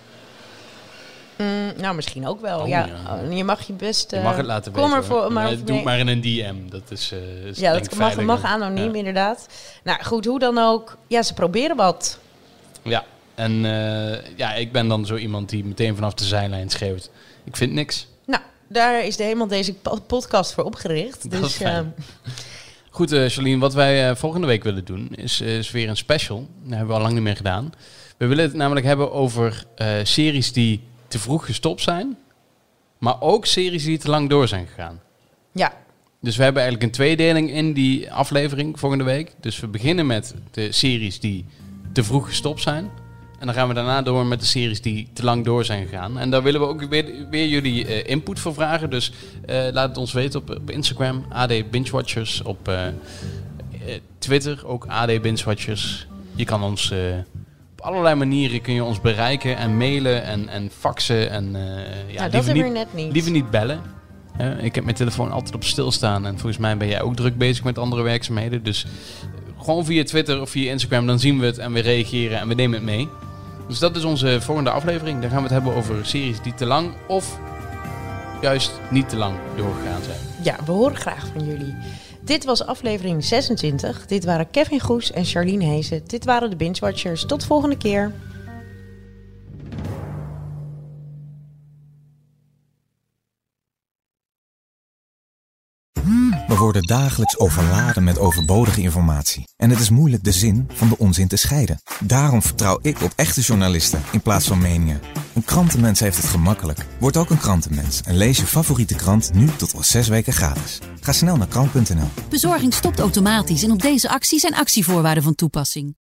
Mm, nou, misschien ook wel. Oh, ja. ja. Je mag je best... Uh, je mag het laten kom weten. Ervoor, maar, nee, doe het maar in een D M. Dat is, uh, is ja, denk dat ik mag, mag anoniem, ja. inderdaad. Nou goed, hoe dan ook. Ja, ze proberen wat. Ja, en uh, ja, ik ben dan zo iemand die meteen vanaf de zijlijn schreeuwt. Ik vind niks. Nou, daar is de helemaal deze podcast voor opgericht. Dat dus, is fijn. Uh, Goed, uh, Charlene, wat wij uh, volgende week willen doen is, uh, is weer een special. Dat hebben we al lang niet meer gedaan. We willen het namelijk hebben over uh, series die te vroeg gestopt zijn, maar ook series die te lang door zijn gegaan. Ja. Dus we hebben eigenlijk een tweedeling in die aflevering volgende week. Dus we beginnen met de series die te vroeg gestopt zijn. En dan gaan we daarna door met de series die te lang door zijn gegaan. En daar willen we ook weer, weer jullie uh, input voor vragen. Dus uh, laat het ons weten op, op Instagram, A D Bingewatchers. Op uh, uh, Twitter, ook A D Bingewatchers. Je kan ons... Uh, Op allerlei manieren kun je ons bereiken en mailen en, en faxen. En, uh, ja, nou, dat hebben we net niet. Liever niet bellen. Uh, ik heb mijn telefoon altijd op stil staan. En volgens mij ben jij ook druk bezig met andere werkzaamheden. Dus uh, gewoon via Twitter of via Instagram, dan zien we het en we reageren en we nemen het mee. Dus dat is onze volgende aflevering. Daar gaan we het hebben over series die te lang of juist niet te lang doorgegaan zijn. Ja, we horen graag van jullie. Dit was aflevering zesentwintig. Dit waren Kevin Goes en Charlene Heesen. Dit waren de Bingewatchers. Tot volgende keer. We worden dagelijks overladen met overbodige informatie. En het is moeilijk de zin van de onzin te scheiden. Daarom vertrouw ik op echte journalisten in plaats van meningen. Een krantenmens heeft het gemakkelijk. Word ook een krantenmens en lees je favoriete krant nu tot al zes weken gratis. Ga snel naar krant punt n l. Bezorging stopt automatisch en op deze actie zijn actievoorwaarden van toepassing.